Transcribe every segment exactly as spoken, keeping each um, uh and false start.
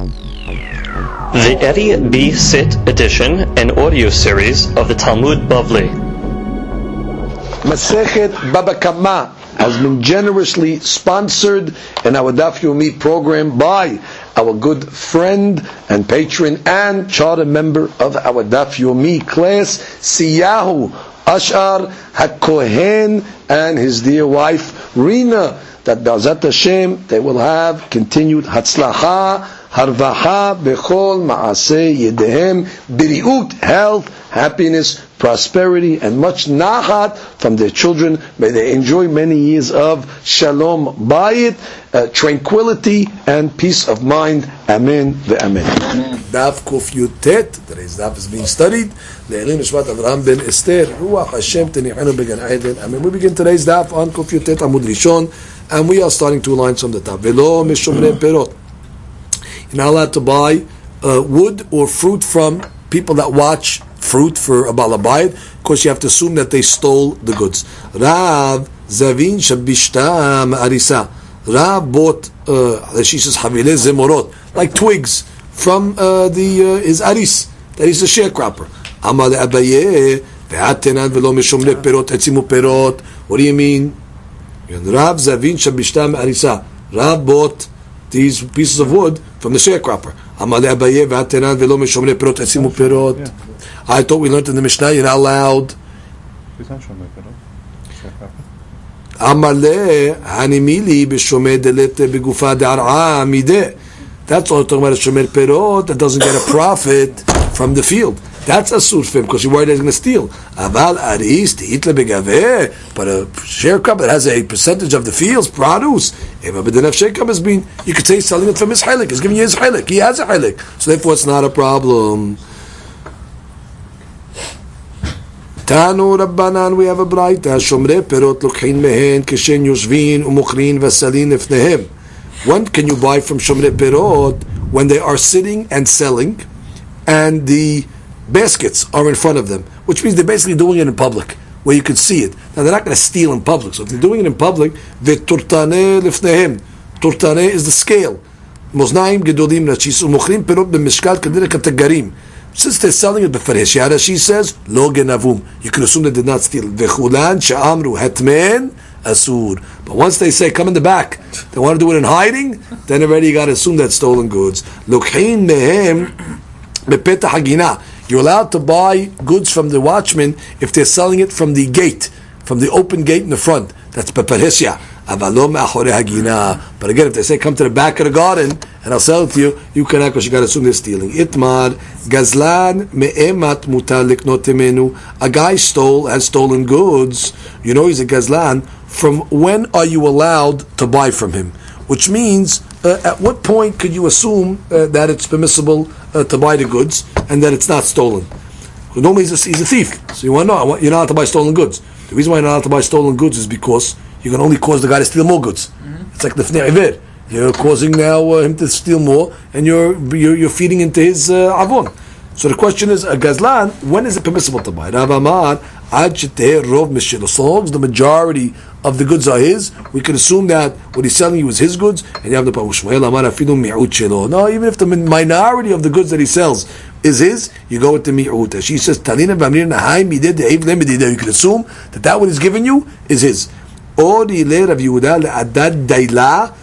The Eddie B. Sit edition and audio series of the Talmud Bavli. Masechet Baba Kama has been generously sponsored in our Daf Yomi program by our good friend and patron and charter member of our Daf Yomi class, Siyahu Ashar HaKohen, and his dear wife Rina, that B'ezrat Hashem they will have continued Hatzlacha, Harvaha, Bechol, Ma'aseh, Yedehem, Biriut, health, happiness, prosperity, and much Nahat from their children. May they enjoy many years of Shalom Bayit, uh, tranquility, and peace of mind. Amen ve'amen. Daf Kuf Yutet, today's daf is being studied. Le'elin Nishmat Avraham ben Esther, Ruach Hashem Tenichenu Began Eden. Amen. We begin today's daf on Kuf Yutet Amud Rishon, and we are starting two lines from the top. Velo Mishomrei Perot. You're not allowed to buy uh, wood or fruit from people that watch fruit for a balabayit, because you have to assume that they stole the goods. Rav Zavin Shabishtam Arisa. Rav bought uh, she says Havile Zemorot, like twigs from uh, the uh, his aris, that is a sharecropper. Amar Abaye ve'atenan velo mishomre perot etzimu perot. What do you mean? Rav Zavin Shabishtam Arisa. Rav bought these pieces of wood from the sharecropper. Amar Abaye ve'atenan velo mishomre perot etzimu perot. I thought we learned in the Mishnah you're not allowed. Amale hanimili b'shomei delete b'gufa de'ar'a mideh. That's all talking about a shomer perot that doesn't get a profit from the field. That's a surfim because you're worried he's going to steal. Aval aris te'itle begaveh, but a sharecropper that has a percentage of the field's produce. Eva b'denaf sharecropper has been. You could say he's selling it from his hilik. He's giving you his hilik. He has a hilik, so therefore it's not a problem. Tanu Rabbanan, we have a braita. Shomrei perot lukhin mehen kishen yoshvin umukrin v'salin ifnehem. When can you buy from Shomrei perot? When they are sitting and selling, and the baskets are in front of them, which means they're basically doing it in public, where you can see it. Now they're not going to steal in public, so if they're doing it in public, v'turtaneh lifnehem. Turtaneh is the scale. Moznaim gedolim rachis umukrin perot b'mishkal kadira katagarim. Since they're selling it b'faresh yara, she says lo genavum. You can assume they did not steal. V'chulan she'amru hetmen asur. But once they say come in the back, they want to do it in hiding, then already you got to assume that's stolen goods. Lukhin mehem bepetah hagina. You're allowed to buy goods from the watchman if they're selling it from the gate, from the open gate in the front. That's b'faresh. But again, if they say come to the back of the garden and I'll sell it to you, you cannot, because you got to assume they're stealing. Itmar gazlan me'emat mutar liknot temenu. A guy stole, has stolen goods. You know he's a gazlan. From when are you allowed to buy from him? Which means, uh, at what point could you assume uh, that it's permissible uh, to buy the goods and that it's not stolen? Well, normally he's a, he's a thief, so you want to know. I want, you're not allowed to buy stolen goods. The reason why you're not allowed to buy stolen goods is because you can only cause the guy to steal more goods. Mm-hmm. It's like the Fnei Iver. You're causing now uh, him to steal more, and you're you're, you're feeding into his uh, avon. So the question is, a gazlan, when is it permissible to buy? Rav Amar, ad sheteh rov mishelo. So long as the majority of the goods are his, we can assume that what he's selling you is his goods, and you have the Shmuel Amar afilu mi'ut shelo. No, even if the minority of the goods that he sells is his, you go with the mi'ut. She says, Talina v'amrir nahai mideh de'ev lemedideh. You can assume that that what he's giving you is his. Ori le Rav Yehuda le'adad daila.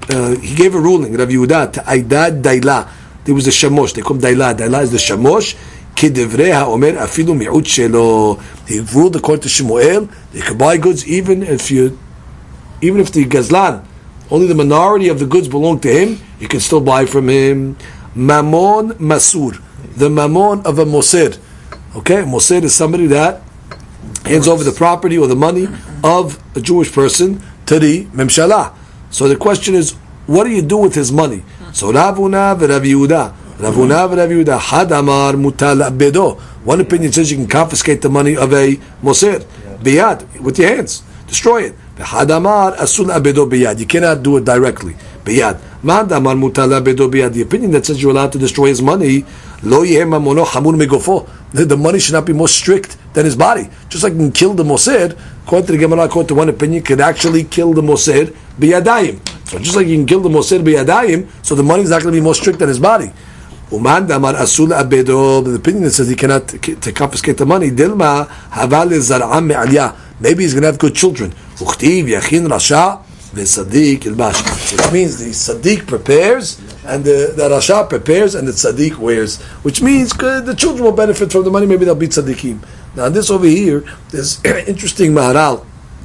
He gave a ruling, Rav Yehuda, to Aidad daila. There was a shamosh. They call him daila. Daila is the shamosh. Kidevrei ha'omer afilu mi'ut shelo. He ruled according to Shmuel. They could buy goods even if you, even if the gazlan, only the minority of the goods belong to him, you can still buy from him. Mamon masur, the mamon of a moser. Okay, moser is somebody that hands over the property or the money of a Jewish person to the memshalah. So the question is, what do you do with his money? So Rav Huna v'Rav Yehuda, Rav Huna v'Rav Yehuda, had amar mutal abedo. One opinion says you can confiscate the money of a moser biyad with your hands, destroy it. Had amar asul abedo biyad. You cannot do it directly biyad. Man amar mutal abedo biyad. The opinion that says you're allowed to destroy his money, lo yeh mamono hamur megofo. The money should not be more strict than his body. Just like you can kill the moser, according to the Gemara, according to one opinion, could actually kill the moser biyadayim. So just like you can kill the moser biyadayim, so the money is not going to be more strict on his body. Uman damar asul abedo. The opinion that says he cannot to confiscate the money. Dilma haval zar'am me'aliyah. Maybe he's going to have good children. Uchtiv yachin rasha v'sadik ilbash. Which means the Sadiq prepares and the, the Rasha prepares and the Sadiq wears. Which means uh, the children will benefit from the money. Maybe they'll be Sadiqim. Now this over here, there's interesting Maharal.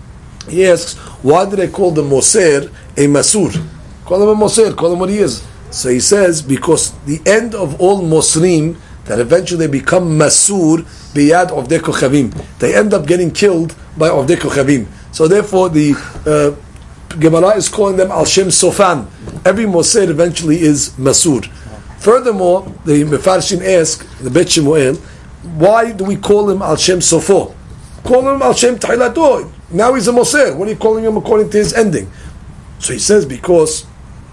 He asks, why do they call the Moser a Masur? Call him a Moser, call him what he is. So he says, because the end of all Mosrim, that eventually they become Masur, biyad Ovdei Kochavim. They end up getting killed by Ovdei Kochavim. So therefore the uh, Gemara is calling them Al Shem Sofan. Every Moser eventually is Masur. Furthermore, the Mefarshim ask, the Bet Shemuel, why do we call him Al Shem Sofo? Call him Al Shem Tahilato. Now he's a Moser. What are you calling him according to his ending? So he says because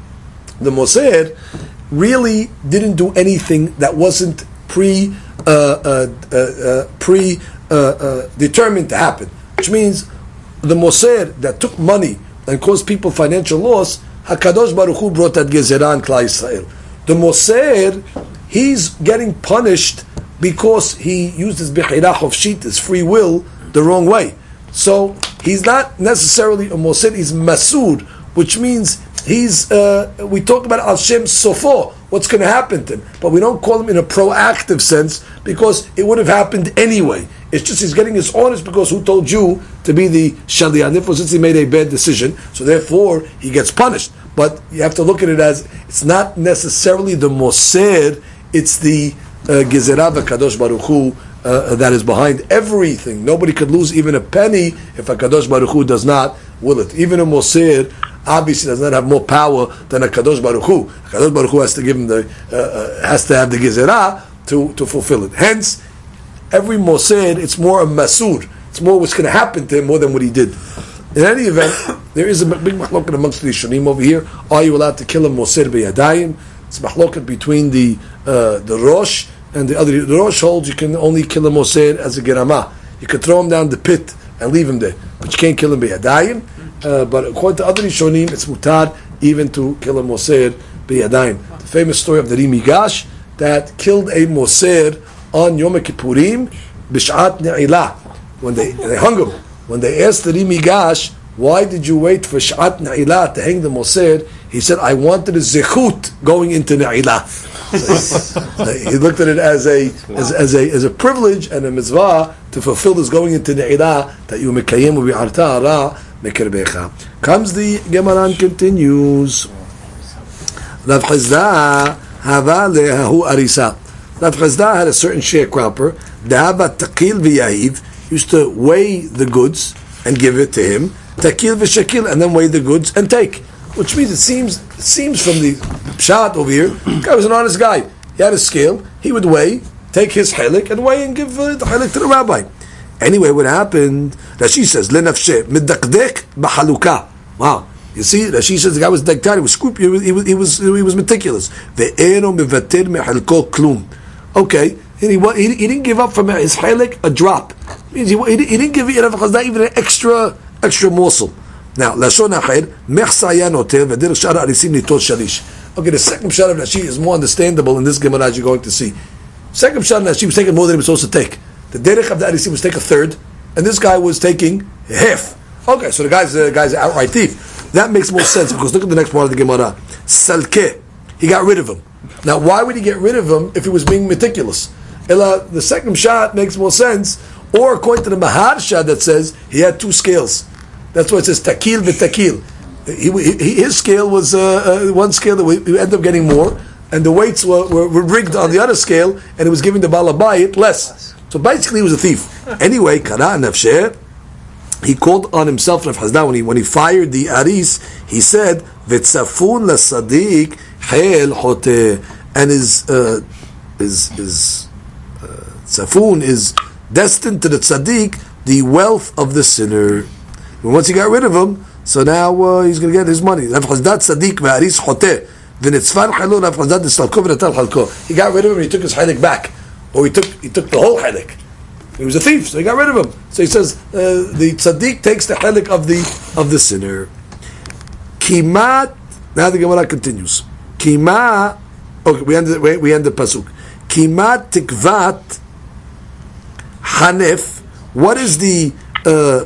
the Moser really didn't do anything that wasn't pre uh, uh, uh, uh, pre uh, uh, determined to happen. Which means the Moser that took money and caused people financial loss, HaKadosh Baruch Hu brought that Gezerah on Klal Yisrael. The Moser, he's getting punished because he used his Bechirah Chofshit, his free will, the wrong way. So he's not necessarily a Moser, he's Masud, which means he's, uh, we talk about Al Shem Sofo, what's going to happen to him. But we don't call him in a proactive sense because it would have happened anyway. It's just he's getting his honors because who told you to be the Shaliach? Therefore, since he made a bad decision, so therefore he gets punished. But you have to look at it as it's not necessarily the Moser, it's the uh, Gezerah v'Kadosh Baruch Hu uh, that is behind everything. Nobody could lose even a penny if a Kadosh Baruch Hu does not will it. Even a Moser obviously does not have more power than a Kadosh Baruch Hu. A Kadosh Baruch Hu has to give him the uh, uh, has to have the Gezerah to to fulfill it. Hence, every Moser, it's more a Masur. It's more what's going to happen to him more than what he did. In any event, there is a big mahloket amongst the Rishonim over here. Are you allowed to kill a Moser b'yadayim? It's a mahloket between the uh, the Rosh and the other. The Rosh holds you can only kill a Moser as a Gerama. You can throw him down the pit and leave him there, but you can't kill him b'yadayim. Uh, but according to other Rishonim, it's mutar even to kill a Moser b'yadayim. The famous story of the Ri Migash that killed a Moser on Yom Kippurim b'shat ne'ilah. When they, they hung him. When they asked the Ri Migash, why did you wait for Shat Na'ilah to hang the Moser? He said, I wanted a zechut going into Na'ilah. So he, he looked at it as a, as, as a as a privilege and a mitzvah to fulfill this going into Na'ilah that you mekayem u'bi'arta ara mekerbecha. Comes the Gemara and continues. Rav Chizda hava lehahu arisa. Rav Chizda had a certain sharecropper. Da'ava taqil v'yahiv. Used to weigh the goods and give it to him, takil v'shakil, and then weigh the goods and take. Which means it seems it seems from the pshat over here, the guy was an honest guy. He had a scale. He would weigh, take his chelik, and weigh and give uh, the chelik to the rabbi. Anyway, what happened? Rashi says, "Lenafshe midakdek b'chaluka." Wow, you see, Rashi says the guy was diktar. He was scrupulous. He was he was he was meticulous. Ve'ero mevater mehalko klum. Okay. He, he, he didn't give up from his chelik a drop. Means he, he, he didn't give it not even an extra extra morsel. Now, lashon acher mechsaya noter v'derech shara arisim nitol shalish. Okay, the second pshat of Rashi is more understandable in this Gemara as you're going to see. Second pshat of Rashi was taking more than he was supposed to take. The derech of the arisim was take a third, and this guy was taking half. Okay, so the guy's the guy's an outright thief. That makes more sense because look at the next part of the Gemara. Salke, he got rid of him. Now, why would he get rid of him if he was being meticulous? Ella, the second shot makes more sense. Or according to the Maharsha that says he had two scales. That's why it says takil v'takil. He, he, his scale was uh, uh, one scale that we, we ended up getting more, and the weights were, were, were rigged on the other scale, and it was giving the balabayit less. So basically, he was a thief. Anyway, kara nafsheh, he called on himself Rav Chizda when he when he fired the aris. He said v'tzafun lasadik hel hote, and his uh, his his uh, tzafun is destined to the tzaddik, the wealth of the sinner. And once he got rid of him, so now uh, he's going to get his money. Rav Chizda tzaddik ve'aris choteh v'nitzfan chalo Rav Chizda d'stalko v'natal chalko. He got rid of him and he took his chelik back. Or he took he took the whole chelik. He was a thief, so he got rid of him. So he says uh, the tzaddik takes the chelik of the of the sinner. Kimat. Now the Gemara continues. Kima. Okay, we end the, we, we end the pasuk. Kimat tikvat hanef. What is the uh,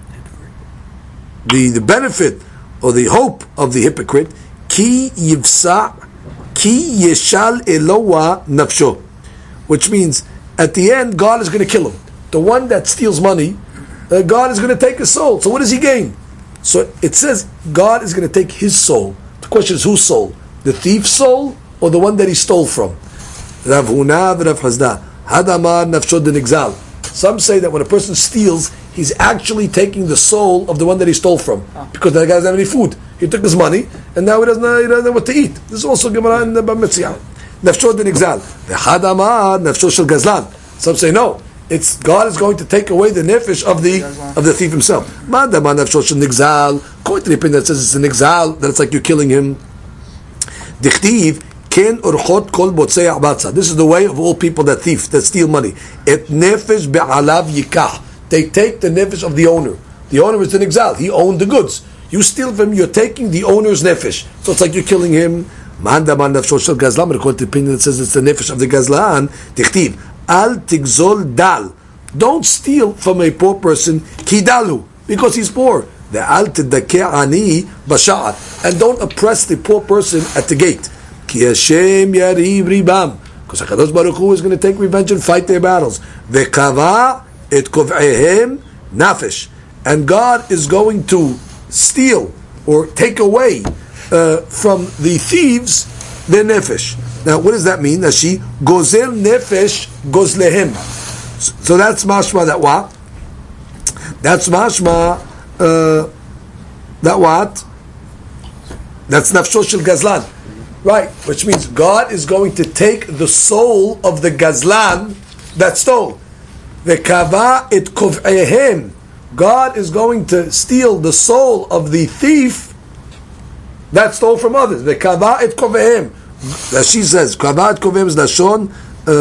the the benefit or the hope of the hypocrite? Ki yivsa ki yeshal eloa nafsho, which means at the end God is going to kill him. The one that steals money, uh, God is going to take his soul. So what does he gain? So it says God is going to take his soul. The question is whose soul? The thief's soul or the one that he stole from? Rav Huna v'Rav Hazda Hadamar nafsho denigzal. Some say that when a person steals, he's actually taking the soul of the one that he stole from, because that guy doesn't have any food. He took his money, and now he doesn't know, he doesn't know what to eat. This is also Gemara in the Bamitziyah. Nafsho denigzal. The Hadamar nafsho shel gazlan. Some say no. It's God is going to take away the nefesh of the of the thief himself. Madamar nafsho shel nigzal. According to the opinion that says it's an nigzal, that it's like you're killing him. Dichtiv. Ken urchot kol botzei abatza. This is the way of all people that thief, that steal money. Et nefesh be'alav yikah. They take the nefesh of the owner. The owner is an exile. He owned the goods. You steal from him, you're taking the owner's nefesh. So it's like you're killing him. Manda man nefesh shel gazlan. According to the opinion that says it's the nefesh of the gazlan. Tichtiv. Al tigzol dal. Don't steal from a poor person. Kidalu. Because he's poor. The al tidake ani basha'at. And don't oppress the poor person at the gate. Ki Hashem yariv ribam, because HaKadosh Baruch Hu is going to take revenge and fight their battles. Vekava et kov'ehem nafesh, and God is going to steal or take away uh, from the thieves their nefesh. Now, what does that mean? That she gozel nefesh gozlehem. So that's mashma that what? That's mashma uh, that what? That's nafsho shel gazlan. Right, which means God is going to take the soul of the gazlan that stole. Vekava et kov'ehem. God is going to steal the soul of the thief that stole from others. Vekava et kov'ehem. As she says, kava et kov'ehem is lashon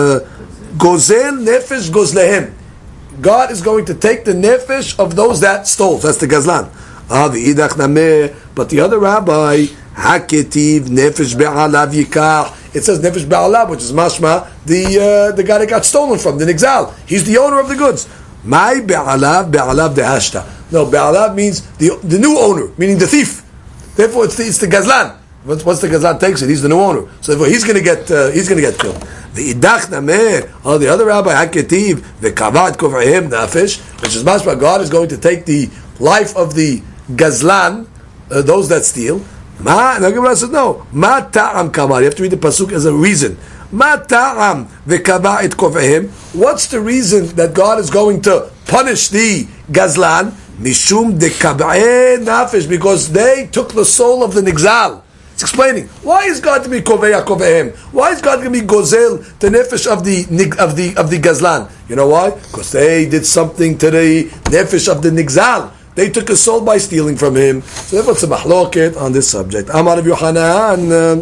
gozel nefesh gozlehem. God is going to take the nefesh of those that stole. That's the gazlan. Ah, v'idach nameh. But the other rabbi, Haketiv nefesh be'alav yikach. It says nefesh be'alav, which is mashma, the uh, the guy that got stolen from, the nigzal. He's the owner of the goods. My be'alav be'alav dehashta. No, be'alav means the the new owner, meaning the thief. Therefore, it's the, it's the gazlan. Once, once the gazlan takes it, he's the new owner. So therefore, he's going to get uh, he's going to get killed. The idach nameh. Oh, the other rabbi Haketiv the kavad kov'ehem nefesh, which is mashma. God is going to take the life of the gazlan, uh, those that steal. Ma, and the Gemara says no. Ma ta'am kamar. You have to read the pasuk as a reason. Ma ta'am v'kava et kov'ehem. What's the reason that God is going to punish the gazlan? Mishum de kab'e nafesh, because they took the soul of the nigzal. It's explaining why is God to be koveya kov'ehem? Why is God going to be gozel the nefesh of the of the of the gazlan? You know why? Because they did something to the nefesh of the nigzal. They took his soul by stealing from him. So therefore it's a mahloket on this subject. Amar Rav Yochanan,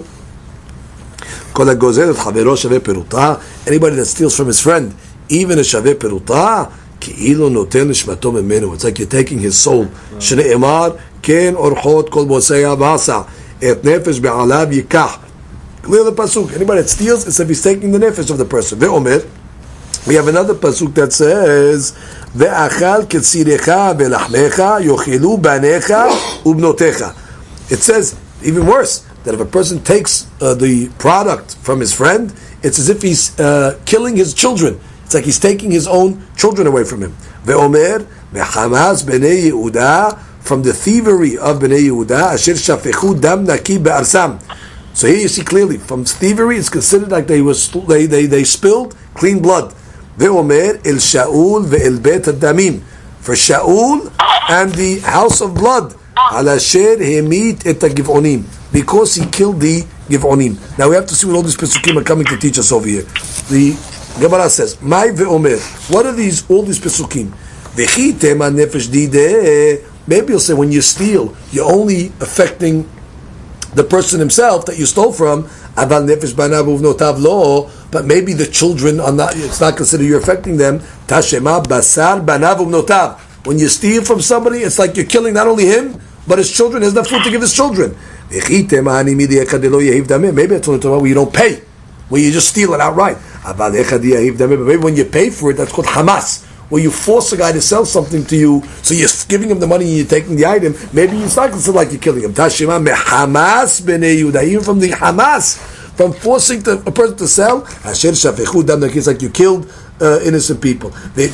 kol hagozel et chavero shaveh peruta. Anybody that steals from his friend, even a shaveh peruta, ki'ilu noten nishmato memenu. It's like you're taking his soul. Shne'emar ken orchot kol bosei avasa et nefesh be'alav yikach. Clear the pasuk. Anybody that steals, it's if he's taking the nefesh of the person. Ve'omer. We have another pasuk that says, "Ve'achal ketzirecha ve'lachmecha yochilu banecha ubnotecha." It says even worse that if a person takes uh, the product from his friend, it's as if he's uh, killing his children. It's like he's taking his own children away from him. Ve'omer ve'chamas bnei Yehuda, from the thievery of bnei Yehuda, asher shafechu dam naki be'arsam. So here you see clearly, from thievery, it's considered like they was they they, they spilled clean blood. Ve'omer el Shaul ve'el bet damim, for Shaul and the house of blood, al asher hemit et hagiv'onim, because he killed the giv'onim. Now we have to see what all these pesukim are coming to teach us over here. The Gemara says, "My ve'omer." What are these? All these pesukim. Ve'chi tema nefesh dideh. Maybe you'll say when you steal, you're only affecting the person himself that you stole from. Aval nefesh banav uvnotav lo. But maybe the children are not. It's not considered you're affecting them. Tashema basar banav uvnotav. When you steal from somebody, it's like you're killing not only him but his children has enough food to give his children. Maybe it's only talking about where you don't pay, where you just steal it outright. But maybe when you pay for it, that's called hamas, where you force a guy to sell something to you, so you're giving him the money and you're taking the item. Maybe it's not considered like you're killing him. Tashima mehamas b'nei Yehuda, even from the hamas, from forcing the, a person to sell, asher shafechu dam, it's like you killed uh, innocent people. Maybe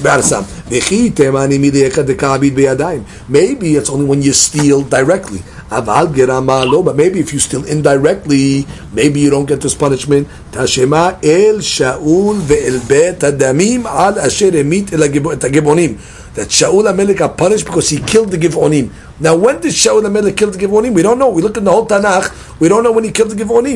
it's only when you steal directly. But maybe if you steal indirectly, maybe you don't get this punishment. Tashema el Shaul ve'el bet adamim al asher emit el hagibonim. That Shaul HaMelech got punished because he killed the Givonim. Now, when did Shaul HaMelech kill the Givonim? We don't know. We look in the whole Tanakh. We don't know when he killed the Givonim.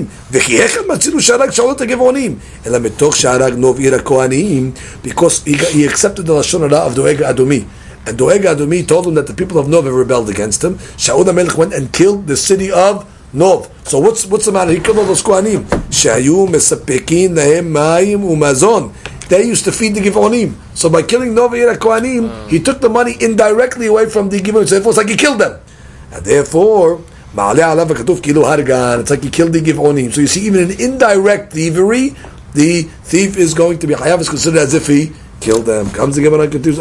Because he, he accepted the Lashon Hara of Doeg Adomi. And Doeg Adomi told him that the people of Nov have rebelled against him. Shaul HaMelech went and killed the city of Nov. So what's what's the matter? He killed all those Kohanim. Shayu mesapekin lahem mayim umazon. They used to feed the Givonim. So by killing Nov Yira Kohanim, uh. he took the money indirectly away from the Givonim. So therefore it's like he killed them. And therefore, it's like he killed the Givonim. So you see, even in indirect thievery, the thief is going to be Hayav, is considered as if he killed them. Comes the Gemara and continues,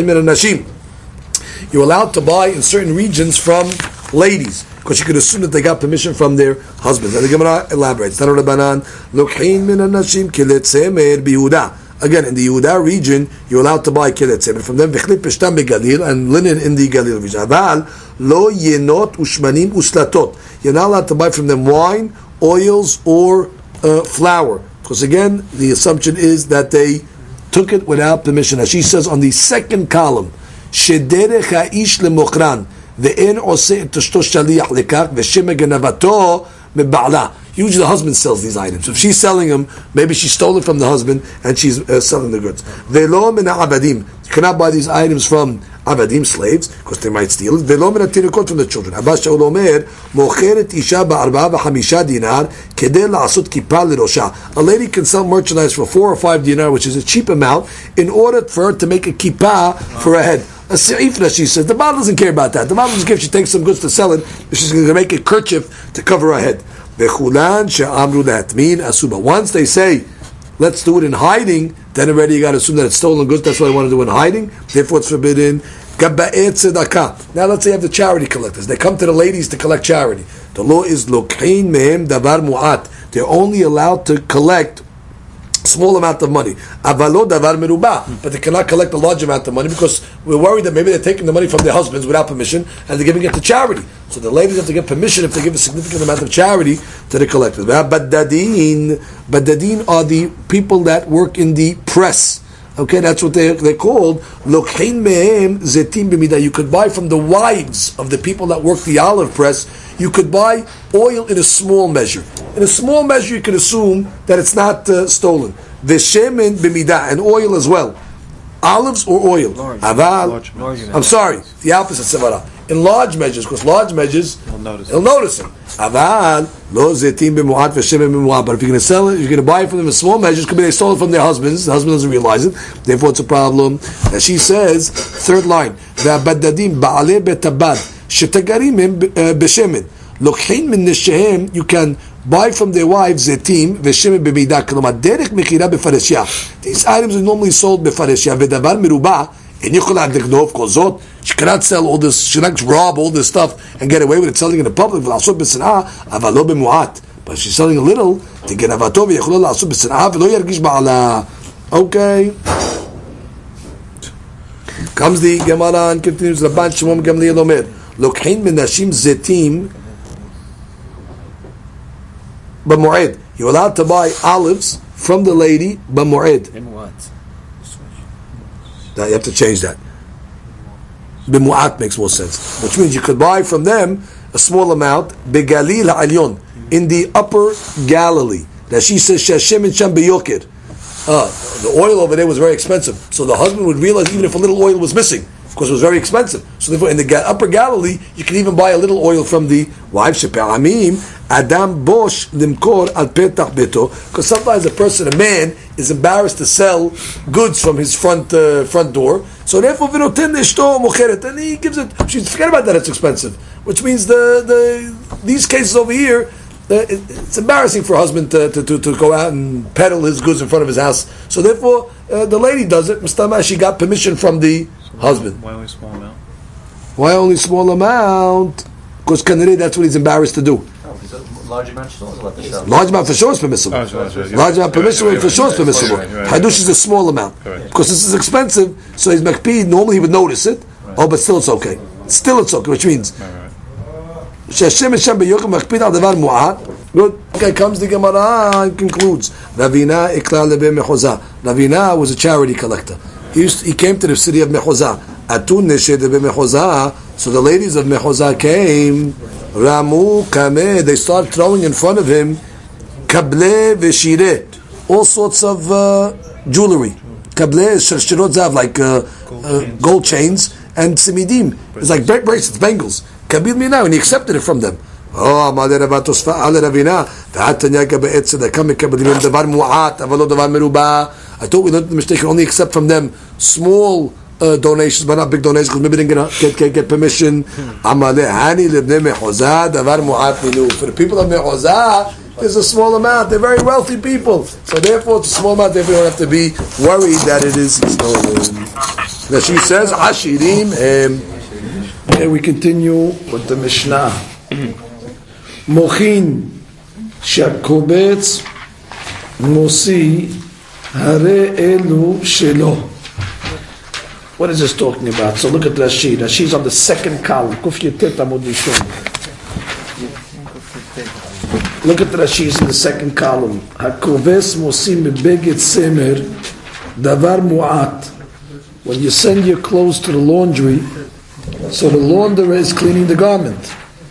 you're allowed to buy in certain regions from ladies, because you could assume that they got permission from their husbands. And the Gemara elaborates. Again, in the Yehuda region, you're allowed to buy kilet semen from them. And linen in the Galil region. Lo yenot ushmanim uslatot. You're not allowed to buy from them wine, oils, or uh, flour, because again, the assumption is that they took it without permission. As she says on the second column, shederech ha'ish lemokran ve'en oseh et ashto shaliach lekach ve'shem genavato meba'ala. Usually the husband sells these items. So if she's selling them, maybe she stole it from the husband and she's uh, selling the goods. Ve'lo min ha'abadim. You cannot buy these items from abadim, slaves, because they might steal it. Ve'lo min ha'tinukot, from the children. Abba Shaul omer, mocheret isha ba'arba'a v'chamisha dinar kedei la'asut kippah l'rosha. A lady can sell merchandise for four or five dinar, which is a cheap amount, in order for her to make a kippah for her head. A seifra, she says. The Baal doesn't care about that. The Baal doesn't care if she takes some goods to sell it, but she's going to make a kerchief to cover her head. Once they say, let's do it in hiding, then already you got to assume that it's stolen goods. That's what I want to do in hiding. Therefore, it's forbidden. Now, let's say you have the charity collectors. They come to the ladies to collect charity. The law is lokhein mehem davar mu'at. They're only allowed to collect small amount of money. Avalo davar merubah. But they cannot collect a large amount of money because we're worried that maybe they're taking the money from their husbands without permission and they're giving it to charity. So the ladies have to get permission if they give a significant amount of charity to the collectors. Badadin, badadin are the people that work in the press. Okay, that's what they they're called. Lokhein mehem zetim b'midah. You could buy from the wives of the people that work the olive press. You could buy oil in a small measure. In a small measure, you can assume that it's not uh, stolen. Veshemen b'midah, and oil as well. Olives or oil? Large. Aval. Large, large I'm sorry, the opposite. Sevara. In large measures, because large measures, he'll notice. He'll notice them. Aval lo zetim b'mu'at veshemen b'mu'at. But if you're going to sell it, you're going to buy it from them in small measures. Could be they stole it from their husbands. The husband doesn't realize it. Therefore, it's a problem. And she says, third line, v'abadadim ba'alei betabad shetagarim b'shemen lokhein min neshehem. You can buy from their wives zetim veshemen b'midah. K'lomar derech mechira b'fareshia. These items are normally sold b'fareshia. V'davar merubah. And you cannot she cannot sell all this, she cannot rob all this stuff and get away with it selling in the public. But she's selling a little. Okay. Comes the Gemara and continues. Rabban Shimon Gamliel Omer, Lokhein min nashim zetim b'moed. You're allowed to buy olives from the lady b'moed. In what? Now you have to change that. B'mu'at makes more sense, which means you could buy from them a small amount. Begalil ha'alyon, in the upper Galilee. Now she says shashem and sham b'yokir. Uh, the oil over there was very expensive, so the husband would realize even if a little oil was missing. Of because it was very expensive. So therefore, in the Upper Galilee, you can even buy a little oil from the wives. Adam bosh limkor al petach beto, because sometimes a person, a man, is embarrassed to sell goods from his front uh, front door. So therefore, v'noten ishto mocheret, and he gives it. She forget about that; it's expensive. Which means the the these cases over here, uh, it, it's embarrassing for a husband to, to, to, to go out and peddle his goods in front of his house. So therefore, uh, the lady does it. Mustama, she got permission from the so husband. Why only small amount? Why only small amount? Because Kanere, that's what he's embarrassed to do. Large amount is allowed to sell. Large amount for sure is permissible. Oh, right, right, large amount permissible for sure is permissible. Hadush is a small amount because this is expensive. So he's makpid. Normally he would notice it. Right. Oh, but still it's okay. Still it's okay, which means Shashem Hashem beyokim makpid al davar mu'at. Good. Okay, comes the Gemara and concludes. Ravina ikla lebe mechoza. Ravina was a charity collector. He used to, he came to the city of Mechoza. Atun neshe lebe mechoza. So the ladies of Mechoza came. Ramu Kameh, they start throwing in front of him Kable Veshire, all sorts of uh, jewelry. Kable is Sharshirot Zav, like uh, uh, gold chains, and Simidim. It's like bracelets, bangles. Kabil Mina, and he accepted it from them. Oh, Amale Ravatosfa, Ale Ravina, Vatanya Gabeetze, they come Kabelim, Davar Mu'at, Avalo Davar Meruba. I thought we learned the mistake, only accept from them small Uh, donations, but not big donations, because maybe they didn't get, get, get permission. For the people of Mechoza, there's a small amount. They're very wealthy people, so therefore it's a small amount. Therefore, you don't have to be worried that it is stolen. Now she says, "Ashirim." Um, here we continue with the Mishnah. Mochin shakobetz mosi hare elu shelo. What is this talking about? So look at Rashi. Rashi's on the second column. Look at Rashi's in the second column. Hakoves mosim beged semer davar mu'at. When you send your clothes to the laundry, so the launderer is cleaning the garment.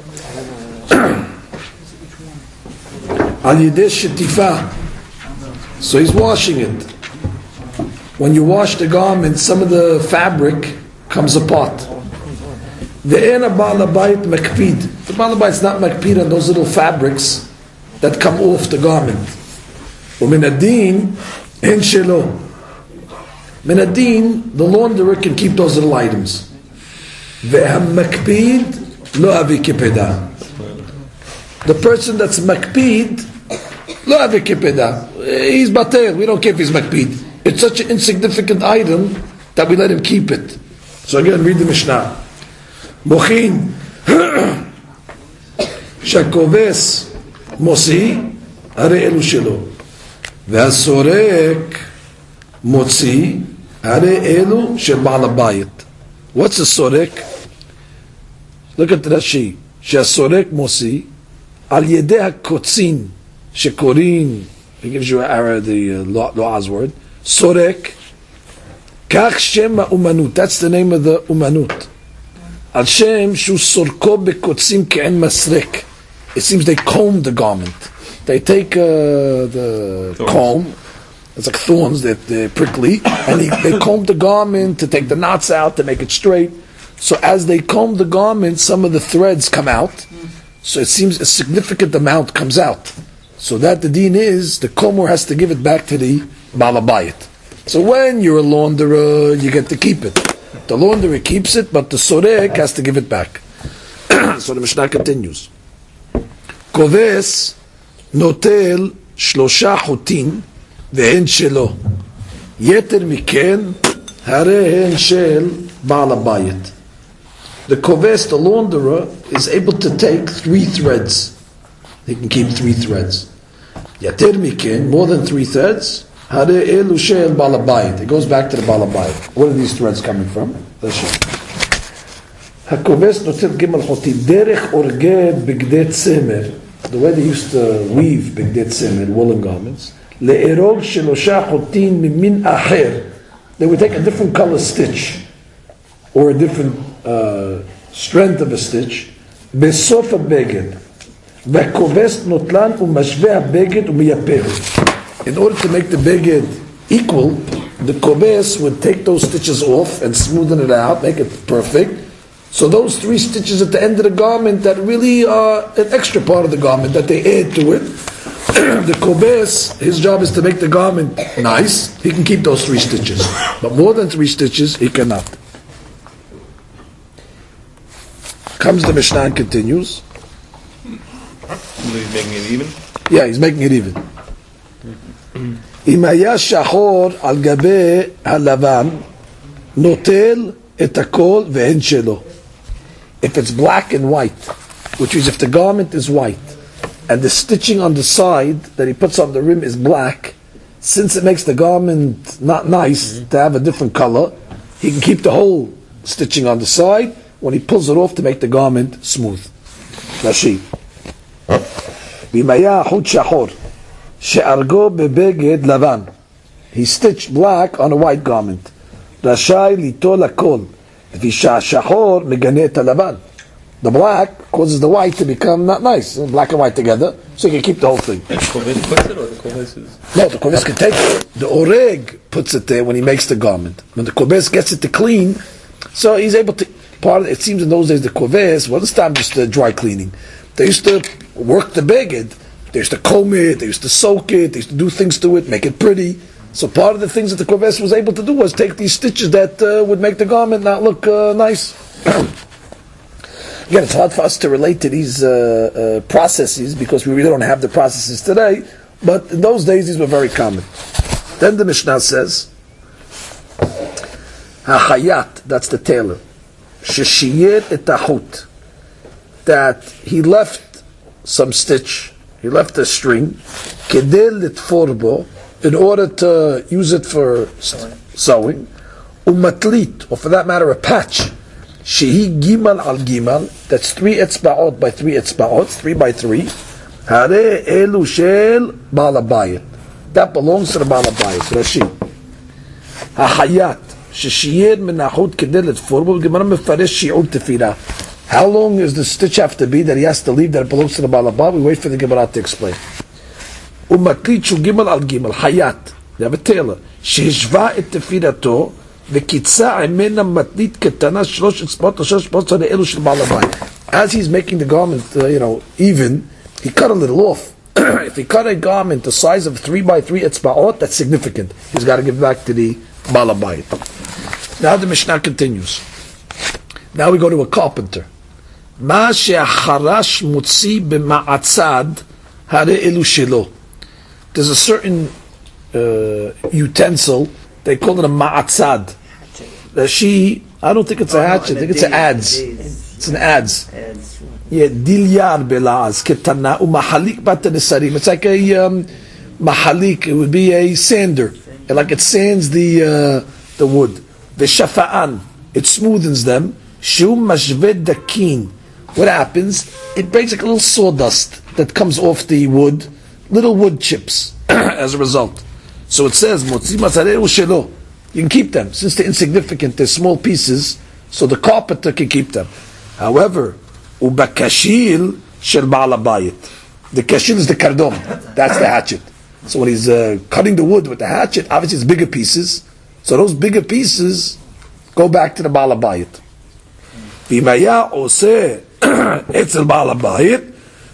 Al yideh shetifa. So he's washing it. When you wash the garment, some of the fabric comes apart. The ena balabayit makpid. The balabayit's not makpid on those little fabrics that come off the garment. Umin adin en shelo. Min adin, the launderer can keep those little items. Ve'ham makpid lo avi kipeda. The person that's makpid lo avi kipeda. He's batel. We don't care if he's makpid. It's such an insignificant item that we let him keep it. So again, read the Mishnah. Mochin shakoves mosi hare elu shelo ve'asorek motzi hare elu shel ba'al habayit. What's a sorek? Look at Rashi. She'asorek mosi al yedei hakotzin shekorin. He gives you an the uh, Loaz word. Sorek, kach shem umanut. That's the name of the umanut. Al shem shu sorko bekotzim ke'en masrek. It seems they comb the garment. They take uh, the thorns. comb. It's like thorns that they're prickly, and they, they comb the garment to take the knots out to make it straight. So as they comb the garment, some of the threads come out. So it seems a significant amount comes out. So that the deen is the comber has to give it back to the balabayit. So when you're a launderer, you get to keep it. The launderer keeps it, but the sorek has to give it back. So the Mishnah continues. Koves notel shlosha chutin ve'en shelo yeter miken hare hen shel balabayit. The koves, the launderer, is able to take three threads. He can keep three threads. Yater miken, more than three threads. Hare elu shel balabayit. It goes back to the balabayit. Where are these threads coming from? Hakoves notel gimel choti derech orge bigdet semer. The way they used to weave bigdet semer, woolen garments. Le'erog shelosha chotin mimin acher. They would take a different color stitch or a different uh, strength of a stitch. Besof habeged. V'hakoves notlan umashveh habeged umiyapeh. In order to make the beged equal, the kobes would take those stitches off and smoothen it out, make it perfect. So those three stitches at the end of the garment that really are an extra part of the garment that they add to it, the kobes, his job is to make the garment nice. He can keep those three stitches, but more than three stitches he cannot. Comes the Mishnah and continues. He's making it even? Yeah, he's making it even. אם היה שחור על גבי הלבן, נוטל את הכל ואין שלו. If it's black and white, which means if the garment is white, and the stitching on the side that he puts on the rim is black, since it makes the garment not nice mm-hmm. to have a different color, he can keep the whole stitching on the side when he pulls it off to make the garment smooth. Rashi. ואם היה חוט שחור שארגו בבגד לבן, he stitched black on a white garment, רשאי ליטול הכל, לפי שהשחור מגנה את הלבן. The black causes the white to become not nice, black and white together, so you can keep the whole thing. The koves puts it, or the koves is? No, the koves can take it. The oreg puts it there when he makes the garment. When the koves gets it to clean, so he's able to. Part of it, it seems in those days the koves, well, this time just uh, dry cleaning. They used to work the beged. They used to comb it, they used to soak it, they used to do things to it, make it pretty. So part of the things that the koves was able to do was take these stitches that uh, would make the garment not look uh, nice. Again, it's hard for us to relate to these uh, uh, processes because we really don't have the processes today, but in those days these were very common. Then the Mishnah says, HaChayat, that's the tailor, Sheshiyet et hachut, that he left some stitch, he left a string, kedel litforbo, in order to use it for sewing, umatlit, or for that matter a patch, shehi gimal al gimal, that's three etzba'ot by three etzba'ot, three by three, hare elu shel balabayit, that belongs to the balabayit. Rashi, hachayat, sheshiyed min hachut kedel litforbo, gemara mefaresh shi'ur tefila. How long does the stitch have to be that he has to leave that it belongs to the balabay? We wait for the Gemara to explain. Umaklichu gimal al gimal hayat. They have a tailor. Shehishva et tefirato vekitza imena matlit ketana shlosh etzbot shlosh etzbot le'elu shel balabay. As he's making the garment, uh, you know, even, he cut a little off. If he cut a garment the size of three by three etzbaot, that's significant. He's got to give back to the balabay. Now the Mishnah continues. Now we go to a carpenter. מה שהחרש מוציא במעצד, הרי אלו שלו. There's a certain uh, utensil, they call it a ma'atzad. She, I don't think it's a hatchet, I think it's an adze. It's an adze. Yeah, dilyar bela'az, ketana, umahalik bata nesarim. It's like a um, mahalik, it would be a sander. Like it sands the uh, the wood. V'shafa'an, it smoothens them. Shum mashved dakin. What happens? It breaks like a little sawdust that comes off the wood, little wood chips as a result. So it says, Motzi masareru shelo. You can keep them since they're insignificant. They're small pieces, so the carpenter can keep them. However, ubakashil shel ba'alabayit. The kashil is the kardom. That's the hatchet. So when he's uh, cutting the wood with the hatchet, obviously it's bigger pieces. So those bigger pieces go back to the ba'alabayit. Bimaya ose etzel ba'alabayit.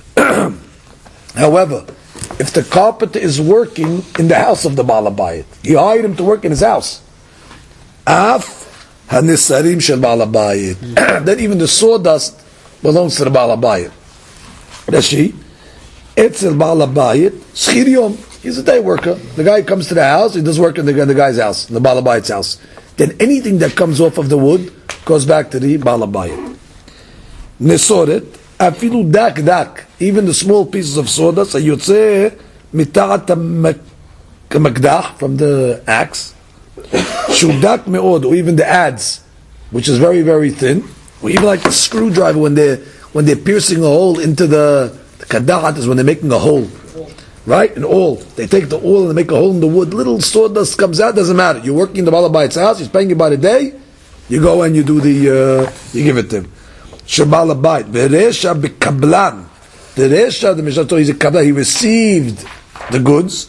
However, if the carpenter is working in the house of the ba'alabayit, you hired him to work in his house. Af hanisarim shel ba'alabayit. Then even the sawdust belongs to the ba'alabayit. Rashi, etzel ba'alabayit schir yom. He's a day worker. The guy comes to the house, he does work in the, in the guy's house, in the ba'alabayit's house. Then anything that comes off of the wood goes back to the ba'alabayit. Nesoret, afilu dak dak, even the small pieces of sawdust, ayotze mita'at makdah, from the axe, shudak me'od, or even the adze, which is very, very thin, or even like the screwdriver when they're, when they're piercing a hole into the, the kadat is when they're making a hole. Right? An awl. They take the awl and they make a hole in the wood. Little sawdust comes out, doesn't matter. You're working in the ba'alabayit's house, he's paying you by the day, you go and you do the, uh, you give it to him. Shabalabayit. Veresha bekablan. The Resha, the Mishnah, he's a kablan, he received the goods.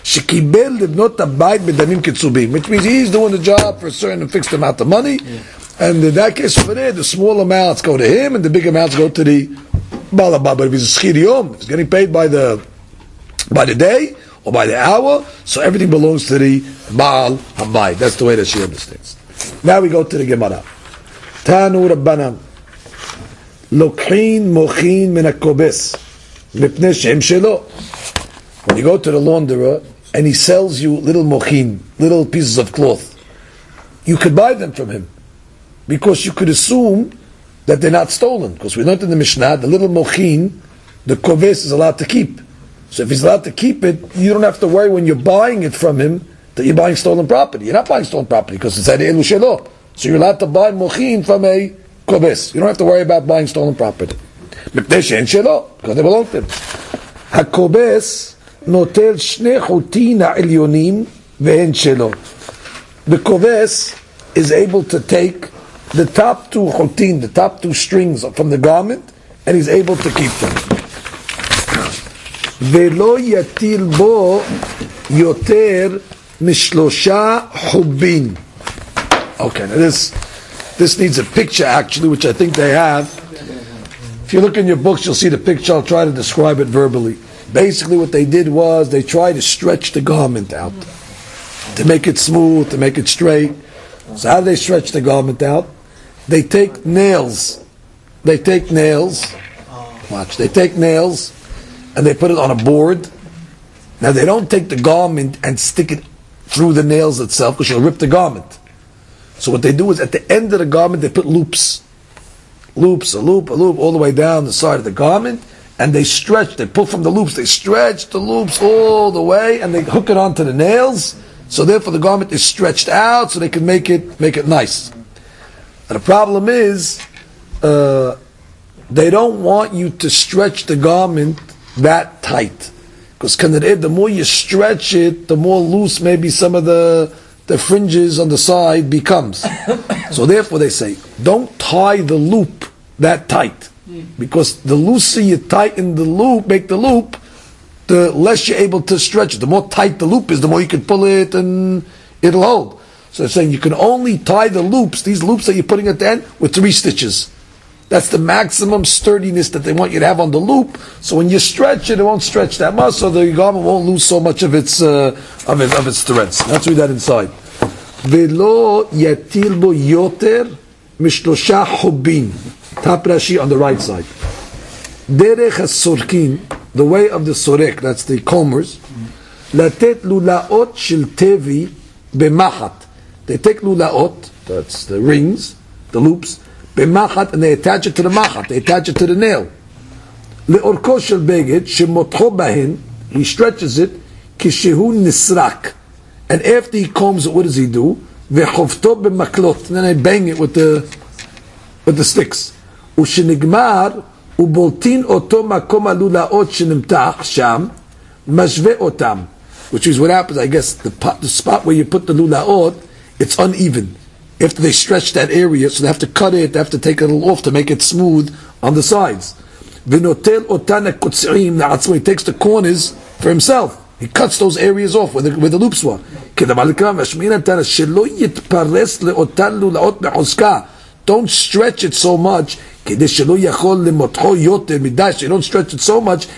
Shekibel libnot habayit bedamim ketzubim, which means he's doing the job for a certain fixed amount of money, yeah. And in that case over there, the small amounts go to him, and the big amounts go to the balabah. But if he's a schiriyom, he's getting paid by the by the day or by the hour, so everything belongs to the Baal Habayit. That's the way that she understands. Now we go to the Gemara. Tanu Rabbanan Lokhin mochin min hakobes mipnei shehem shelo. When you go to the launderer and he sells you little mochin, little pieces of cloth, you could buy them from him, because you could assume that they're not stolen. Because we learned in the Mishnah, the little mochin, the koves is allowed to keep. So if he's allowed to keep it, you don't have to worry when you're buying it from him that you're buying stolen property. You're not buying stolen property because it's at elu shelo. So you're allowed to buy mochin from a koves. You don't have to worry about buying stolen property. Mipnei she'en shelo, because they belong to him. Hakobes notel shne chutin ha'elyonim ve'en shelo. The koves is able to take the top two chotin, the top two strings from the garment, and he's able to keep them. Velo yatil bo yoter mishlosha hubin. Okay, now this this needs a picture actually, which I think they have. If you look in your books, you'll see the picture. I'll try to describe it verbally. Basically, what they did was they tried to stretch the garment out to make it smooth, to make it straight. So how do they stretch the garment out? They take nails. They take nails. Watch. They take nails and they put it on a board. Now they don't take the garment and stick it through the nails itself, because you'll rip the garment. So what they do is at the end of the garment they put loops. Loops, a loop, a loop, all the way down the side of the garment, and they stretch, they pull from the loops, they stretch the loops all the way, and they hook it onto the nails. So therefore the garment is stretched out so they can make it make it nice. And the problem is, uh, they don't want you to stretch the garment that tight. Because the more you stretch it, the more loose maybe some of the, the fringes on the side becomes. So therefore they say, don't tie the loop that tight. Because the looser you tighten the loop, make the loop, the less you're able to stretch it. The more tight the loop is, the more you can pull it and it'll hold. So they're saying you can only tie the loops, these loops that you're putting at the end, with three stitches. That's the maximum sturdiness that they want you to have on the loop. So when you stretch it, it won't stretch that much, so the garment won't lose so much of its uh, of, it, of its threads. Let's read that inside. Velo yatil bo yoter mishlosha hubin. Top Rashi on the right side. Derech hasorkin, the way of the sorek, that's the combers. Latet lulaot shel tevi b'machat. They take lulaot, that's the rings, the loops, b'machat, and they attach it to the machat. They attach it to the nail. Leorko shel beged shemotcho bahin, he stretches it, kishehu nisrak, and after he combs it, what does he do? V'chovto b'maklot, and then they bang it with the with the sticks. Ushenigmar uboltin oto makom alulaot shenimtach sham mashve otam, which is what happens. I guess the pot, the spot where you put the lulaot, it's uneven. After they stretch that area, so they have to cut it, they have to take it all off to make it smooth on the sides. V'notel otana kotzerim na'atzmo, he takes the corners for himself. He cuts those areas off where the, where the loops were. Don't stretch it so much. You don't stretch it so much.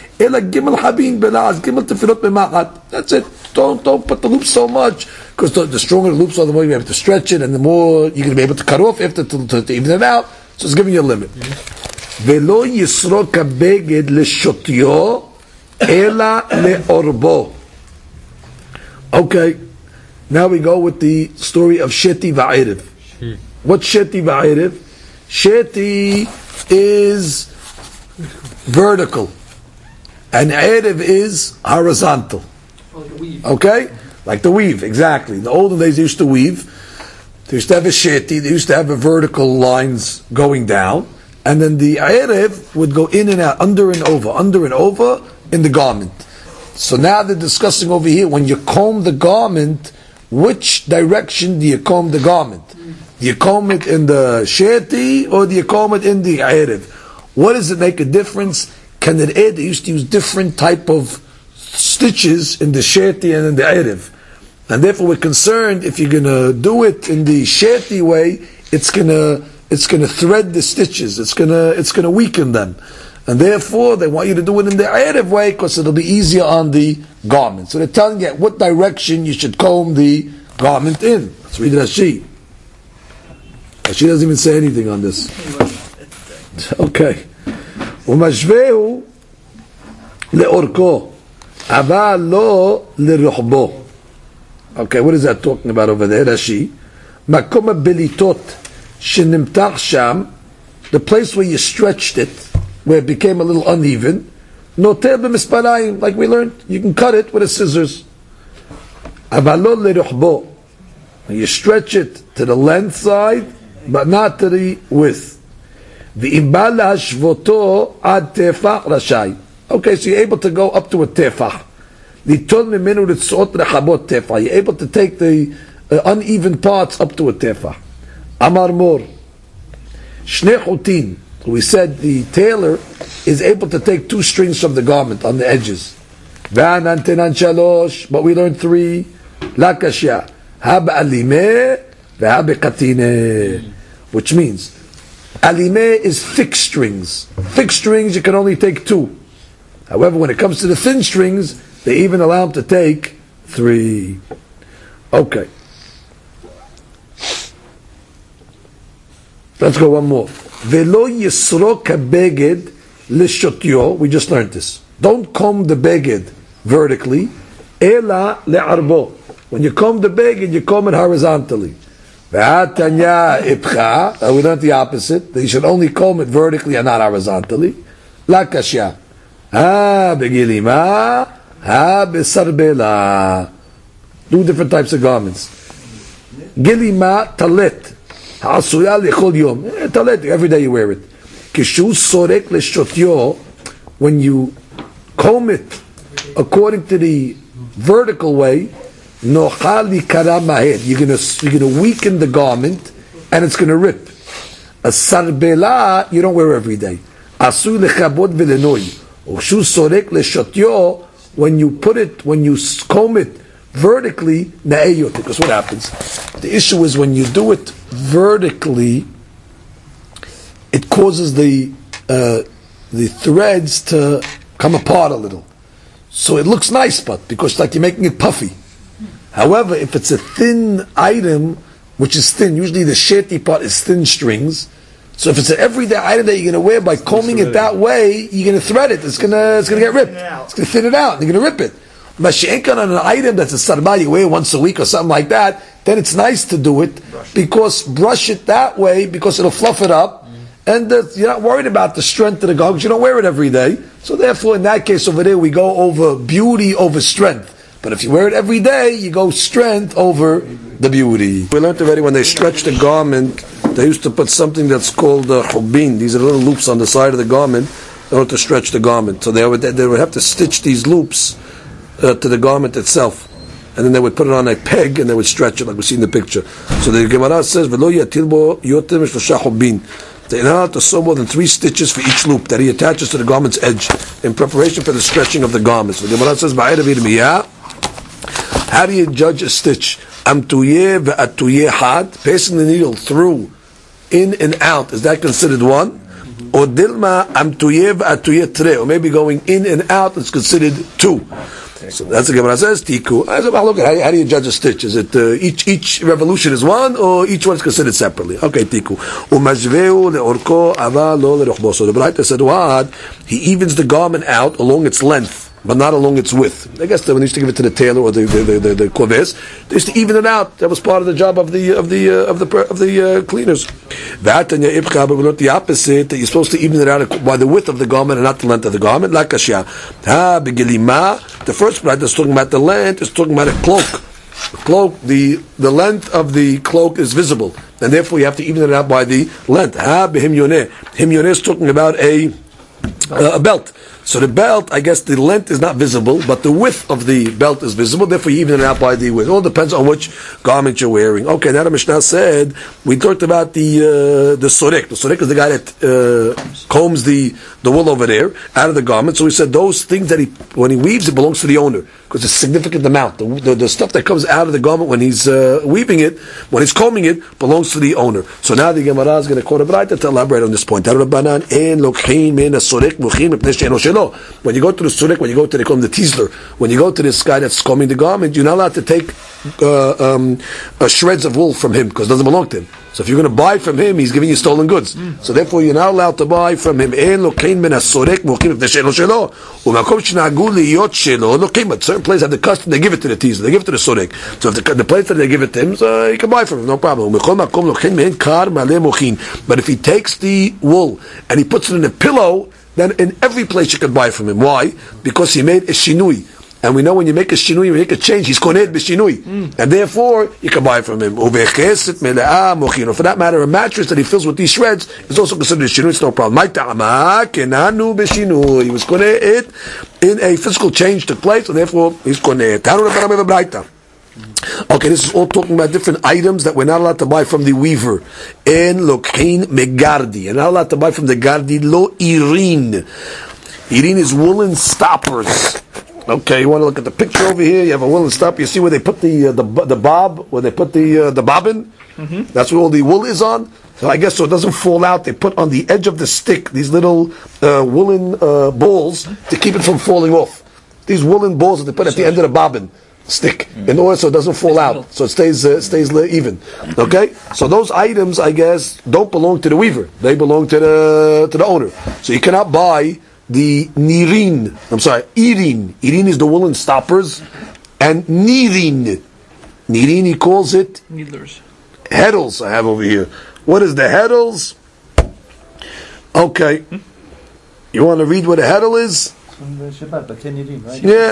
That's it. Don't don't put the loops so much, because the, the stronger the loops are, the more you have to stretch it, and the more you're going to be able to cut off after to, to, to even it out. So it's giving you a limit. Velo yisrok habeged leshotyo ela leorbo. Okay, now we go with the story of Sheti va'erev. What's Sheti va'erev? Sheti is vertical, and Erev is horizontal. Okay? Like the weave, exactly. In the olden days they used to weave. They used to have a Sheti, they used to have a vertical lines going down, and then the Erev would go in and out, under and over, under and over in the garment. So now they're discussing over here, when you comb the garment, which direction do you comb the garment? Do you comb it in the Sheti, or do you comb it in the Erev? What does it make a difference? Can it add? They used to use different type of stitches in the sheti and in the erev. And therefore we're concerned if you're going to do it in the sheti way, it's going to it's going to thread the stitches. It's going to it's going to weaken them. And therefore they want you to do it in the erev way because it'll be easier on the garment. So they're telling you what direction you should comb the garment in. Let's read Rashi. Rashi doesn't even say anything on this. Okay. Umashvehu leorko, אבל לא לרוחבו. Okay, what is that talking about over there, Rashi? Makom habilitot shenimtach sham, the place where you stretched it, where it became a little uneven. Noter b'misparayim, like we learned, you can cut it with a scissors. אבל לא לרוחבו, you stretch it to the length side, but not to the width. V'im ba lahashvoto ad tefach rashai. Okay, so you're able to go up to a tefach. You're able to take the uh, uneven parts up to a tefah. Amar Mor. Shnei chutin. We said the tailor is able to take two strings from the garment on the edges. V'anan tenan shalosh. But we learned three. La kashya. Hab alimeh v'hab katine. Which means, alimeh is thick strings. Thick strings you can only take two. However, when it comes to the thin strings, they even allow him to take three. Okay. Let's go one more. Velo yisrok habeged lishotyo. We just learned this. Don't comb the beged vertically. Ela le'arbo. When you comb the beged, you comb it horizontally. V'atanya ipcha. We learned the opposite. That you should only comb it vertically and not horizontally. La kashya. Ha begilima. Ha besarbela. Two different types of garments. Gilima talet. Ha'asuya lechol yom. Talet, every day you wear it. Kishu sorek leshotyo. When you comb it according to the vertical way, nochali karamahed. You're gonna you're gonna weaken the garment, and it's gonna rip. A sarbela you don't wear every day. Asu lechabod velenoi. Ushu sorek leshotyo. When you put it, when you comb it vertically, na'eyot. Because what happens? The issue is when you do it vertically, it causes the uh, the threads to come apart a little. So it looks nice, but because like you're making it puffy. However, if it's a thin item, which is thin, usually the sheti part is thin strings. So if it's an everyday item that you're going to wear, by combing it that way, you're going to thread it. It's going to it's going to get ripped. It's going to thin it out. You're going to rip it. But she'enkan on an item that's a sarba you wear once a week or something like that, then it's nice to do it because brush it that way because it'll fluff it up, and uh, you're not worried about the strength of the garment. You don't wear it every day, so therefore in that case over there we go over beauty over strength. But if you wear it every day, you go strength over the beauty. We learned already when they stretch the garment, they used to put something that's called uh, hubin. These are little loops on the side of the garment in order to stretch the garment. So they would they would have to stitch these loops uh, to the garment itself, and then they would put it on a peg and they would stretch it like we see in the picture. So the Gemara says, "V'lo yatil bo yoter mishlosha hubin." They're not allowed to sew more than three stitches for each loop that he attaches to the garment's edge in preparation for the stretching of the garments. So the Gemara says, "Ba'erev yirmiyah." How do you judge a stitch? Amtuye ve'atuye had, passing the needle through, in and out. Is that considered one? Or dilma amtuye ve'atuye tre, or maybe going in and out is considered two. So that's the Gemara says. Tiku. I said, well, look, how, how do you judge a stitch? Is it uh, each each revolution is one, or each one is considered separately? Okay, tiku. Umazveu leorko ava lo lerochbo. So the Braita said, what? He evens the garment out along its length, but not along its width. I guess when they used to give it to the tailor or the the the, the, the koves, they used to even it out. That was part of the job of the of the uh, of the of the uh, cleaners. That and ibcha, but we learned the opposite, that you're supposed to even it out by the width of the garment and not the length of the garment. Like kashya. Ha begilima. The first part that's talking about the length is talking about a cloak. The cloak, the the length of the cloak is visible, and therefore you have to even it out by the length. Ha behim yoneh. Him yoneh is talking about a uh, a belt. So the belt, I guess the length is not visible, but the width of the belt is visible. Therefore, you even it out by the width. It all depends on which garment you're wearing. Okay, now the Mishnah said we talked about the uh, the sorek. The sorek is the guy that uh, combs the the wool over there out of the garment. So we said those things that he when he weaves, it belongs to the owner because it's a significant amount. The, the, the stuff that comes out of the garment when he's uh, weaving it, when he's combing it, belongs to the owner. So now the Gemara is going to quote a Braita to elaborate on this point. When you go to the surek, when you go to, they call him the teasler, when you go to this guy that's combing the garment, you're not allowed to take uh, um, uh, shreds of wool from him because it doesn't belong to him. So if you're going to buy from him, he's giving you stolen goods. Mm. So therefore, you're not allowed to buy from him. Certain places have the custom, they give it to the teasler, they give it to the surek. So if the, the place that they give it to him, so you can buy from him, no problem. But if he takes the wool and he puts it in a pillow, then in every place you can buy from him. Why? Because he made a shinui. And we know when you make a shinui, you make a change, he's koned b'shinui. Mm. And therefore, you can buy from him. Or for that matter, a mattress that he fills with these shreds is also considered a shinui, it's no problem. He was koned in a physical change took place, and therefore, he's koned. Okay, this is all talking about different items that we're not allowed to buy from the weaver. En lokhein megardi. You're not allowed to buy from the gardi. Lo irin. Irin is woolen stoppers. Okay, you want to look at the picture over here? You have a woolen stopper. You see where they put the uh, the the bob, where they put the uh, the bobbin. Mm-hmm. That's where all the wool is on. So I guess so it doesn't fall out. They put on the edge of the stick these little uh, woolen uh, balls to keep it from falling off. These woolen balls that they put at the end of the bobbin stick mm-hmm. in order so it doesn't fall out, so it stays uh, stays even. Okay, so those items, I guess, don't belong to the weaver; they belong to the to the owner. So you cannot buy the nirin. I'm sorry, irin. Irin is the woolen stoppers, and nirin. Nirin, he calls it needlers. Heddles. I have over here. What is the heddles? Okay, hmm? You want to read what a heddle is? Yeah.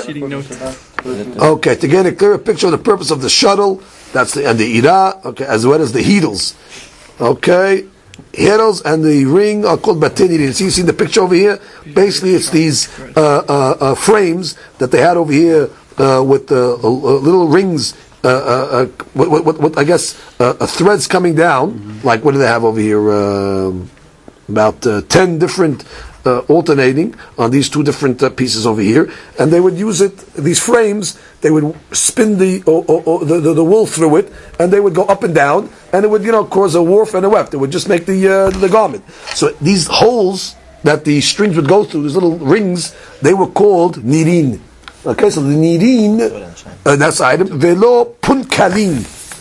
Okay, to get a clearer picture of the purpose of the shuttle, that's the and the ira. Okay, as well as the heedles. Okay, heedles and the ring are called batinirin. See, you see the picture over here? Basically, it's these uh, uh, uh, frames that they had over here uh, with uh, uh, little rings. Uh, uh, uh, what, what, what, I guess uh, uh, threads coming down. Mm-hmm. Like what do they have over here? Uh, about uh, ten different. Uh, alternating on these two different uh, pieces over here, and they would use it. These frames, they would spin the, or, or, or the, the the wool through it, and they would go up and down, and it would you know cause a warp and a weft. It would just make the uh, the garment. So these holes that the strings would go through, these little rings, they were called nirin. Okay, so the nirin, uh, that's the item. Velo punkalin.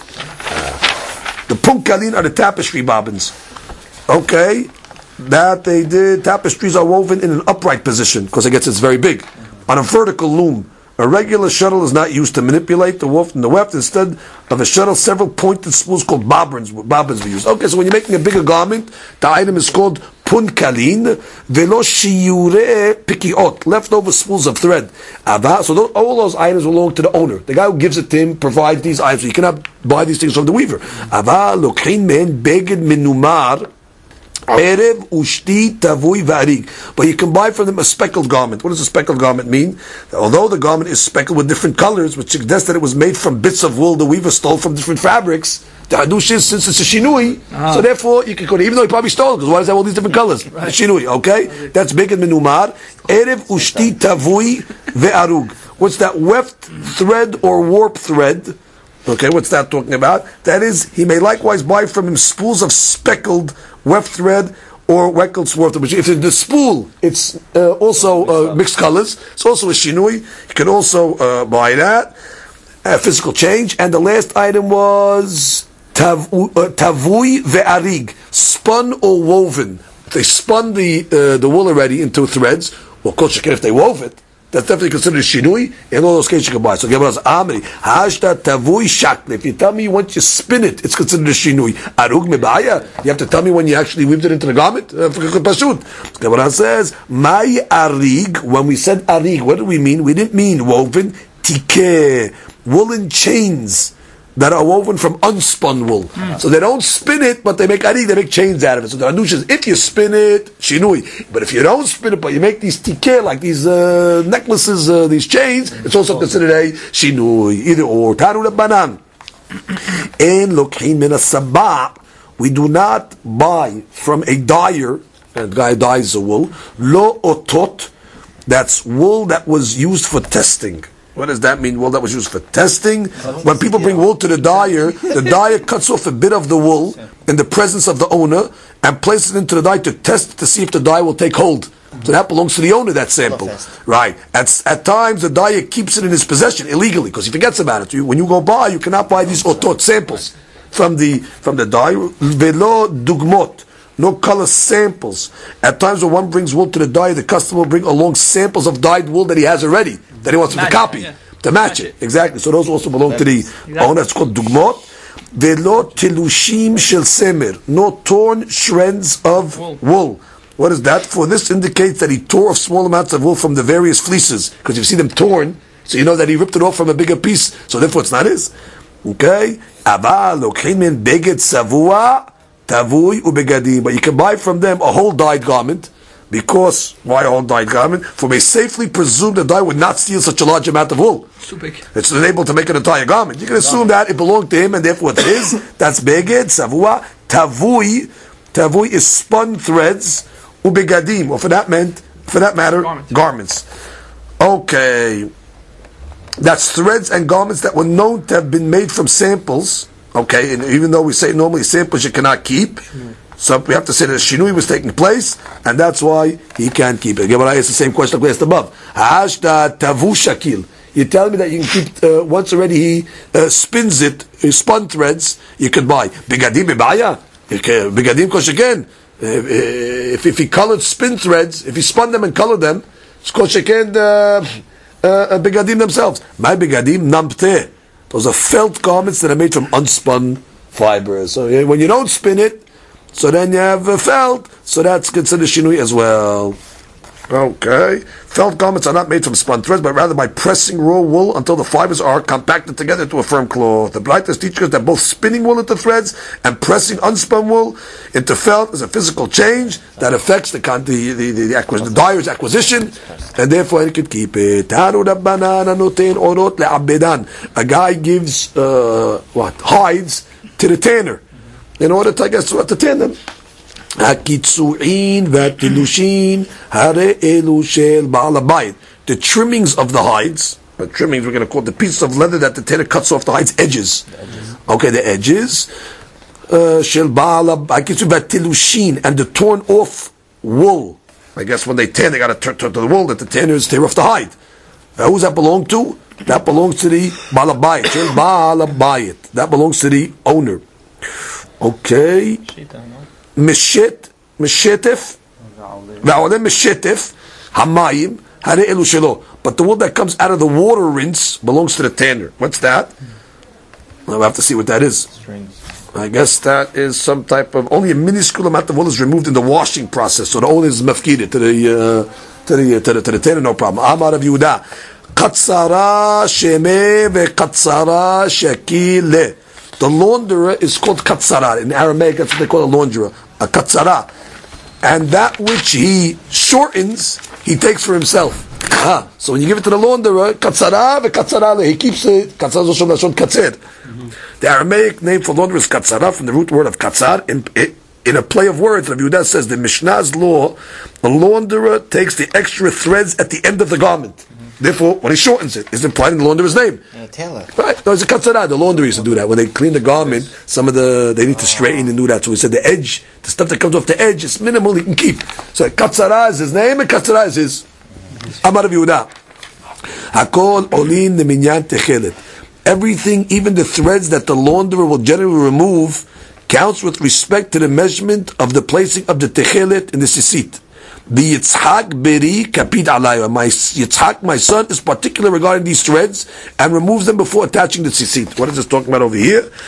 The punkalin are the tapestry bobbins. Okay. That they did, tapestries are woven in an upright position, because I guess it's very big. On a vertical loom. A regular shuttle is not used to manipulate the woof and the weft. Instead of a shuttle, several pointed spools called bobbins, bobbins were used. Okay, so when you're making a bigger garment, the item is called punkalin, velo shiure pikiot, leftover spools of thread. So those, all those items belong to the owner. The guy who gives it to him provides these items. So you cannot buy these things from the weaver. Ava lokhin men beged minumar, Erev ushti tavui v'arig. But you can buy from them a speckled garment. What does a speckled garment mean? Although the garment is speckled with different colors, which suggests that it was made from bits of wool the weaver stole from different fabrics, the hadush is, since it's a shinui, ah. so therefore you can, even though he probably stole it, because why does it have all these different colors? Right. Shinui, okay? That's big in minumar. Erev ushti tavui ve'arug. What's that? Weft thread or warp thread. Okay, what's that talking about? That is, he may likewise buy from him spools of speckled weft thread or weckled swarf. If it's the spool, it's uh, also uh, mixed colors. It's also a shinui. You can also uh, buy that. A physical change. And the last item was tavu, uh, tavui ve'arig, spun or woven. If they spun the uh, the wool already into threads, well, if they wove it, that's definitely considered shinui. In all those cases, you can buy. So, Gemara says, "Amri hashta tavui shakle." If you tell me once you spin it, it's considered a shinui. Arug mebaya. You have to tell me when you actually weaved it into the garment. Pashut. Gemara says, "My arig." When we said arig, what do we mean? We didn't mean woven. Tikeh, woolen chains. that are woven from unspun wool. Mm. So they don't spin it, but they make arik, they make chains out of it. So the anush is, if you spin it, shinui. But if you don't spin it, but you make these tikeh, like these uh, necklaces, uh, these chains, it's also considered a shinui. Either or. Tanu Rabbanan. En lokhin min as-sabba'. We do not buy from a dyer, and the guy dyes the wool, lo otot, that's wool that was used for testing. What does that mean? Wool that was used for testing? When people bring wool to the dyer, the dyer cuts off a bit of the wool in the presence of the owner and places it into the dye to test to see if the dye will take hold. So that belongs to the owner, that sample. Right. At, at times, the dyer keeps it in his possession illegally because he forgets about it. You, when you go buy, you cannot buy these otot samples from the from the dye. Velo dugmot. No color samples. At times when one brings wool to the dyer, the customer will bring along samples of dyed wool that he has already, that he wants him to copy, yeah. to match, match it. it. Exactly. So those also belong that to the exactly. owner. It's called dugmot. Velo tilushim shel semer. No torn shreds of wool. wool. What is that? For this indicates that he tore off small amounts of wool from the various fleeces. Because you see them torn, so you know that he ripped it off from a bigger piece. So therefore it's not his. Okay? Aval lokhin min beged savua. Tavui ubegadim, but you can buy from them a whole dyed garment, because why a whole dyed garment? For may safely presume the dye would not steal such a large amount of wool. So big. It's able to make an entire garment. You can assume that it belonged to him and therefore it's his. That's beged, savua. Tavui, tavui is spun threads, ubegadim, or for that meant, for that matter, garments. garments. Okay, that's threads and garments that were known to have been made from samples. Okay, and even though we say normally samples you cannot keep, mm. so we have to say that shinui was taking place, and that's why he can't keep it. Gemara asks the same question like we asked above. Hashta tavu shakil. You tell me that you can keep, uh, once already he uh, spins it, he spun threads, you can buy. Bigadim ibaya? Bigadim kosh again. If, if he colored spin threads, if he spun them and colored them, it's kosh again bigadim themselves. My bigadim nampteh. Those are felt garments that are made from unspun fibers. So when you don't spin it, so then you have uh, felt, so that's considered shinui as well. Okay. Felt garments are not made from spun threads, but rather by pressing raw wool until the fibers are compacted together into a firm cloth. The Braitas teach us that both spinning wool into threads and pressing unspun wool into felt is a physical change that affects the the the, the, the, acquis- the dyer's acquisition, and therefore he could keep it. A guy gives uh, what hides to the tanner in order to, I guess, to, to tan them. The trimmings of the hides, the trimmings we're going to call the pieces of leather that the tanner cuts off the hides edges. Okay, the edges. Shel ba'al habayit, and the torn off wool. I guess when they tan, they got to turn to the wool that the tanners tear off the hide. Uh, who's that belong to? That belongs to the ba'al habayit. Shel ba'al habayit. That belongs to the owner. Okay. Mishet, mishetef, va'olem mishetef, hamayim, hare elu shelo. But the wool that comes out of the water rinse belongs to the tanner. What's that? We'll have to see what that is. Strings. I guess that is some type of, only a minuscule amount of wool is removed in the washing process, so the owner is mafkid to the uh, to the to the to the tanner, no problem. Amar of Yehuda, katsara sheme ve'katsara shakile. The launderer is called katsara. In Aramaic, that's what they call a launderer, a katsara. And that which he shortens, he takes for himself. Ah, so when you give it to the launderer, katsara ve'katsara, he keeps it. Katsara zoshon lashon katzer. The Aramaic name for launderer is katsara, from the root word of katsar. In, in a play of words, Rabbi Yehuda says the Mishnah's law, a launderer takes the extra threads at the end of the garment. Therefore, when he shortens it, it's implied in the launderer's name. And a tailor. Right. No, it's a katsara. The laundry used to do that. When they clean the garment, some of the, they need to straighten and do that. So we said the edge, the stuff that comes off the edge, is minimal, he can keep. So katsara is his name, and katsara is his. Amar of Yehuda. Hakol olin neminyan techelet. Everything, even the threads that the launderer will generally remove, counts with respect to the measurement of the placing of the techelet in the sisit. The Yitzhak beri kapid alayah. My Yitzhak, my son, is particular regarding these threads and removes them before attaching the tzitzit. What is this talking about over here?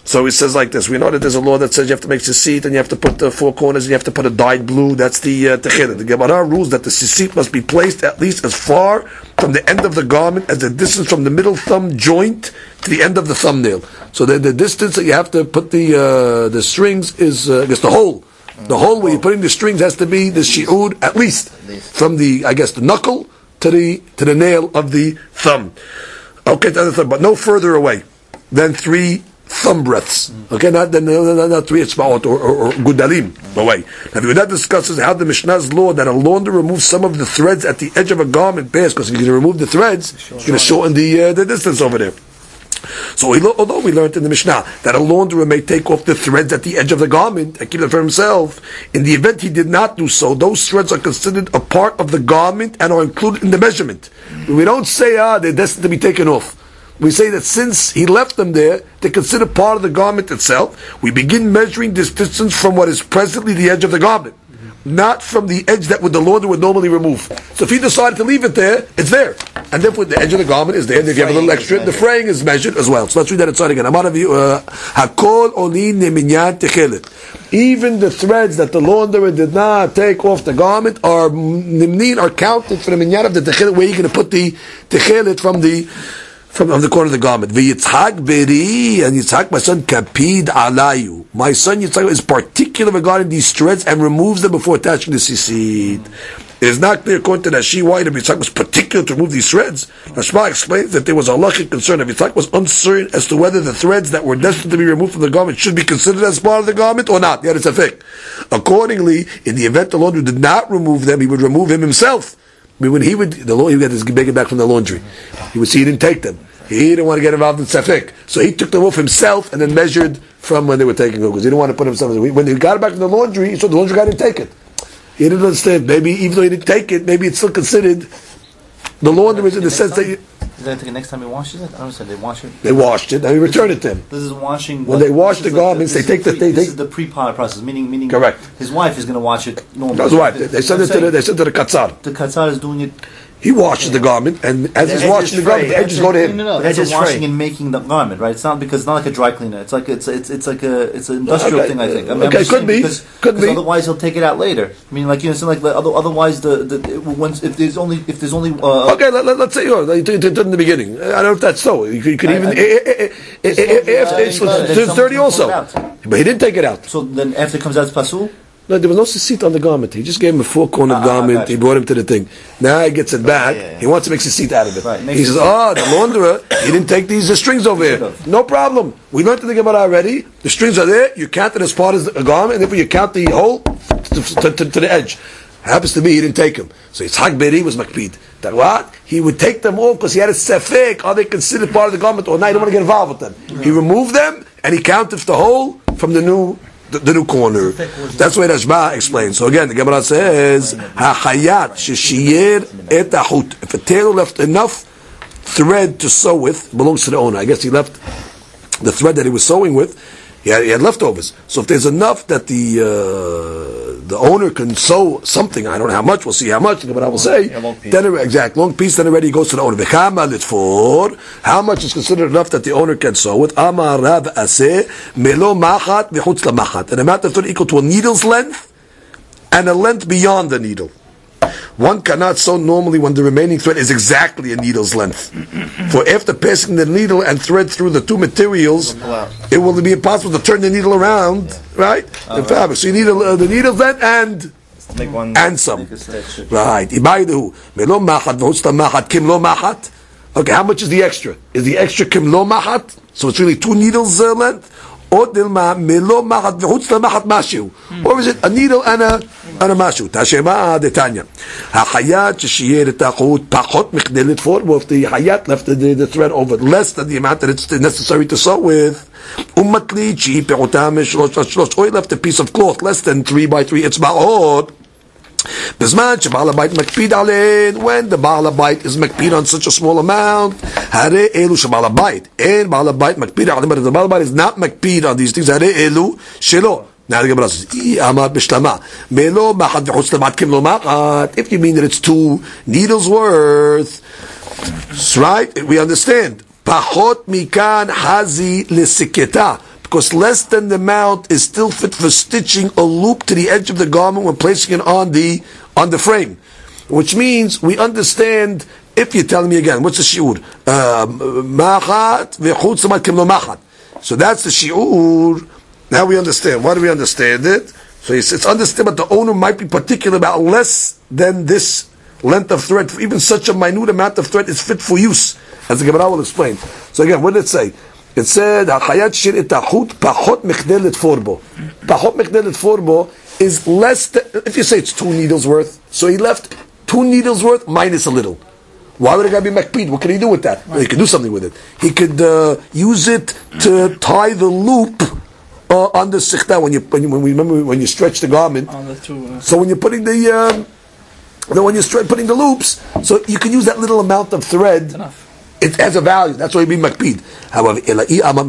So he says like this. We know that there's a law that says you have to make sisit and you have to put the four corners and you have to put a dyed blue. That's the uh, techelet. The Gemara rules that the sisit must be placed at least as far from the end of the garment as the distance from the middle thumb joint to the end of the thumbnail. So the, the distance that you have to put the uh, the strings is, uh, I guess, the hole. The hole where you're putting the strings has to be the shi'ud at least from the, I guess, the knuckle to the to the nail of the thumb. Okay, to the thumb, but no further away than three thumb breaths. Okay, not, not, not, not three etzbaot or, or, or gudalim away. Now, that discusses how the Mishnah's law that a launder removes some of the threads at the edge of a garment bears, because if you're going to remove the threads, you're going to shorten the uh, the distance over there. So, we, although we learned in the Mishnah that a launderer may take off the threads at the edge of the garment and keep them for himself, in the event he did not do so, those threads are considered a part of the garment and are included in the measurement. We don't say, ah, they're destined to be taken off. We say that since he left them there, they're considered part of the garment itself. We begin measuring this distance from what is presently the edge of the garment, not from the edge that would the launderer would normally remove. So if he decided to leave it there, it's there. And therefore the edge of the garment is there, and if you have a little extra, the fraying is measured as well. So let's read that inside again. Hakol olin neminyan techelet. Even the threads that the launderer did not take off the garment are nimnin, are counted for the minyan of the techelet, where you're going to put the techelet from the From, from the corner of the garment. V'yitzhak beri, and Yitzhak, my son, kapid alayu. My son Yitzhak is particular regarding these threads and removes them before attaching the sisit. It is not clear according to Rashi why Yitzhak was particular to remove these threads. Rashba explains that there was a halachic concern. If Yitzhak was uncertain as to whether the threads that were destined to be removed from the garment should be considered as part of the garment or not. Yeah, it's a fiqh. Accordingly, in the event the launderer did not remove them, he would remove him himself. I mean, when he would, the law, he would get his bag back from the laundry. He would see he didn't take them. He didn't want to get involved in safek, so he took them off himself and then measured from when they were taking them, because he didn't want to put himself. When he got it back from the laundry, he saw the laundry guy didn't take it. He didn't understand. Maybe even though he didn't take it, maybe it's still considered the laundry is in the sense that you. Is that the next time he washes it? I don't understand. They wash it. They washed it and he returned it to him. This is washing. When like, they wash the garments, like the, they take the. They, this they, is the pre-pot process, meaning meaning. Correct. His wife is going to wash it normally. That's right. They, they send it to the. They send it to the katzar. The katzar is doing it. He washes the garment, and as The he's edge washing is the garment, frayed. the edges go to him. No, no, no. The edge It's is a washing frayed. and making the garment, right? It's not because it's not like a dry cleaner. It's like it's it's it's like a it's an industrial Okay. thing. I think. I mean, Okay, I'm just could saying be. Because, Could because be. Otherwise, he'll take it out later. I mean, like you know, like the other, otherwise the the it, once if there's only if there's only uh, Okay, let, let, let's say oh, you did it in the beginning. I don't know if that's so. You could, you could I- even I- eh, eh, eh, eh, eh, eh, eh, it's Then there's someone's thirty gonna pull also, it out. but he didn't take it out. So then after it comes out, it's pasul. No, there was no sisit on the garment. He just gave him a four-cornered Ah, ah, garment. gotcha. He brought him to the thing. Now he gets it back. yeah, yeah. He wants to make sisit out of it. Right, He makes says, it- "Oh, the launderer, he didn't take these the strings over here. Should've. No problem. We learned in the Gemara already. The strings are there. You count it as part of the garment, and if you count the hole to, to, to, to the edge." Happens to be he didn't take them. So Yitzhak Beri was makpid. That what? He would take them off because he had a sefek. Are they considered part of the garment or not? He don't want to get involved with them. He removed them and he counted the hole from the new the, the new corner. That's what Rashba explains. So again, the Gemara says, "Hachayat sheshiyer et ahut." If a tailor left enough thread to sew with, it belongs to the owner. I guess he left the thread that he was sewing with. He had, he had leftovers. So if there's enough that the uh, the owner can sew something, I don't know how much. We'll see how much. But I will say, Yeah, long piece. then it- exact long piece. Then already goes to the owner. V'chama litfor. How much is considered enough that the owner can sew with? Amar Rav aseh melo machat v'chutz lamachat. An amount of thread equal to a needle's length and a length beyond the needle. One cannot sew normally when the remaining thread is exactly a needle's length. For after passing the needle and thread through the two materials, it will be impossible to turn the needle around, right? The fabric. So you need a, uh, the needle's length and Make one. and some. Make a stitch. Right. Ibaydahu. Melo machat v'hutzta machat kim lo machat. Okay, how much is the extra? Is the extra kim lo machat? So it's really two needles uh, length? Or dilma melo machat v'hutzta machat mashu. Or is it a needle and a and a mashu? Tashema detanya. Hachayat sheshiyer etachut pachot michdei litfor. Well, if the hayat left the, the thread over less than the amount that it's necessary to sew with, umatli chi pe'otam shlosh shlosh. Or he left a piece of cloth less than three by three etzba'ot. בזמן שבעל הבית מקפיד עליהן, when the בעל הבית is מקפיד on such a small amount, הרי אלו שבעל הבית, אין בעל הבית מקפיד עליהן, but the בעל הבית is not מקפיד on these things, הרי אלו שלו. Now the Gemara says, אי אמר בשלמה, מלא מחט וחוץ למחט כמלא מחט, if you mean that it's two needles worth, right, we understand. פחות מכאן חזי לסקתה, because less than the amount is still fit for stitching a loop to the edge of the garment when placing it on the on the frame. Which means we understand, if you're telling me again, what's the shi'ur? Machat v'chutz samad kimlo machat. So that's the shi'ur. Now we understand. Why do we understand it? So it's, it's understood, but the owner might be particular about less than this length of thread. Even such a minute amount of thread is fit for use, as the Gemara will explain. So again, what did it say? It said, "Hachayat shir etachut pachot mechdel etforbo." Pachot mechdel etforbo is less than, if you say it's two needles worth, so he left two needles worth minus a little. Why would a guy be makpid? What can he do with that? Well, he could do something with it. He could uh, use it to tie the loop uh, on the sikhta when you when you when we remember when you stretch the garment. On the two, uh, so when you're putting the um, then when you're stre- putting the loops, so you can use that little amount of thread. enough. It has a value. That's why you be makpid. However, if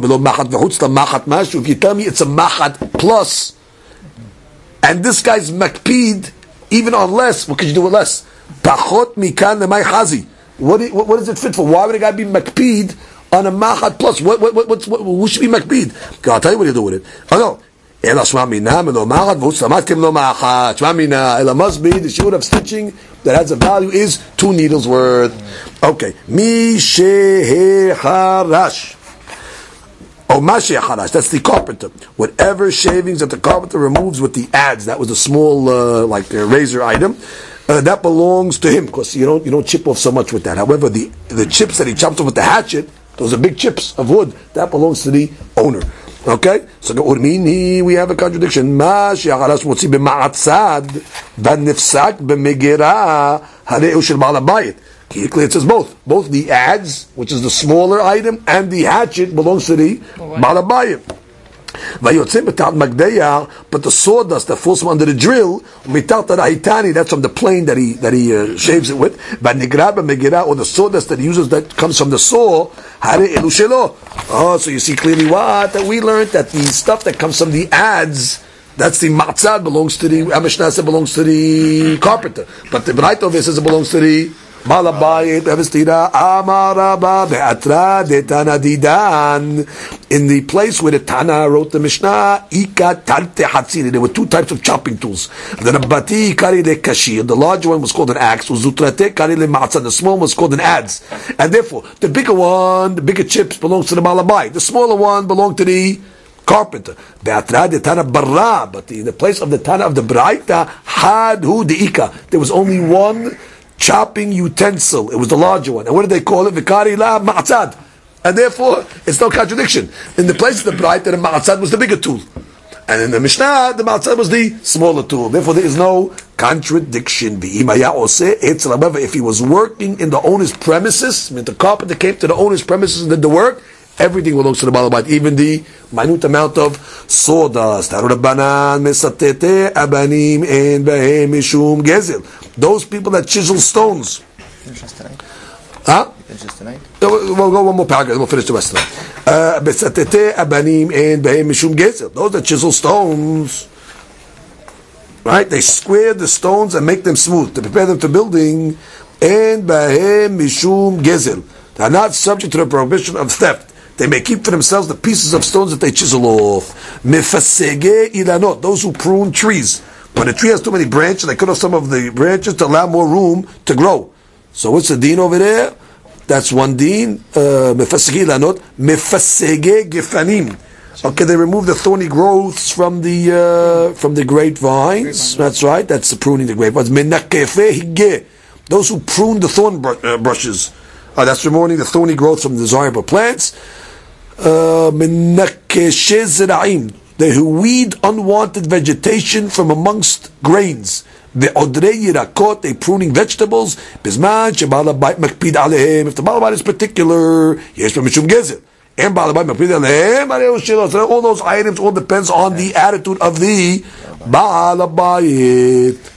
you tell me it's a machat plus, and this guy's makpid even on less, what could you do with less? Pachot mikan lemay chazi. What, what what does it fit for? Why would a guy be makpid on a machat plus? What what what, what, what who should be makpid? I'll tell you what you do with it. Oh no. Ela shmamina melo machat v'utzamatim lo machat. Shmamina ela must be the shiur of stitching that has a value is two needles worth. Okay. Mi sheharash. Oh, Mashiach Harash, that's the carpenter. Whatever shavings that the carpenter removes with the adze, that was a small, uh, like a razor item, uh, that belongs to him, because you don't you don't chip off so much with that. However, the the chips that he chops off with the hatchet, those are big chips of wood, that belongs to the owner. Okay? So Urmini, we have a contradiction. Mashiach Harash motzi b'ma'atzad, v'nifsak b'megera, hareu shel ba'al habayit. It says both. Both the adze, which is the smaller item, and the hatchet belongs to the Baal Habayit. But the sawdust that falls from under the drill, that's from the plane that he that he uh, shaves it with. Or the sawdust that he uses that comes from the saw. Oh, so you see clearly what that we learned, that the stuff that comes from the adze, that's the matzad, belongs to the Mishnah says belongs to the carpenter. But the Braita says it belongs to the Malabayit. Amaraba be'atra detana didan. In the place where the Tana wrote the Mishnah, Ika tarte hatziri. There were two types of chopping tools. The Rabbati kari le kashir. The larger one was called an axe. Zutrate kari le ma'atzad. The small one was called an adze. And therefore, the bigger one, the bigger chips, belongs to the Malabayit. The smaller one belonged to the carpenter. Be'atra detana barra. But in the place of the Tana of the Braita, hadhu de'ika. There was only one chopping utensil. It was the larger one. And what did they call it? Vikari la ma'atzad. And therefore, it's no contradiction. In the place of the bright, the ma'atzad was the bigger tool. And in the Mishnah, the ma'atzad was the smaller tool. Therefore, there is no contradiction. However, if he was working in the owner's premises, I mean, the carpenter came to the owner's premises and did the work, everything belongs to the Baal Habayit, even the minute amount of sawdust. Those people that chisel stones. Finish this tonight. Huh? Finish this tonight. We'll go one more paragraph. We'll finish the rest of it. Those that chisel stones, right? They square the stones and make them smooth to prepare them for building. And bahem mishum gezel. They are not subject to the prohibition of theft. They may keep for themselves the pieces of stones that they chisel off. Mefasege ilanot. Those who prune trees. When a tree has too many branches, they cut off some of the branches to allow more room to grow. So what's the deen over there? That's one deen. Mefasege ilanot. Mefasege gefanim. Okay, they remove the thorny growths from the uh, from the grapevines. That's right. That's the pruning the grapevines. Menakefe hige. Those who prune the thorn br- uh, brushes. Uh, that's removing the thorny growth from the desirable plants. Menakeshe zeraim. They who weed unwanted vegetation from amongst grains. Ve'odrei yirakot, they pruning vegetables. Bizman sheba'al habayit makpid alehem. If the Baal Habayit is particular, yesh b'mishum gezel. And Baal Habayit makpid alehem. All those items all depends on the attitude of the Baal Habayit.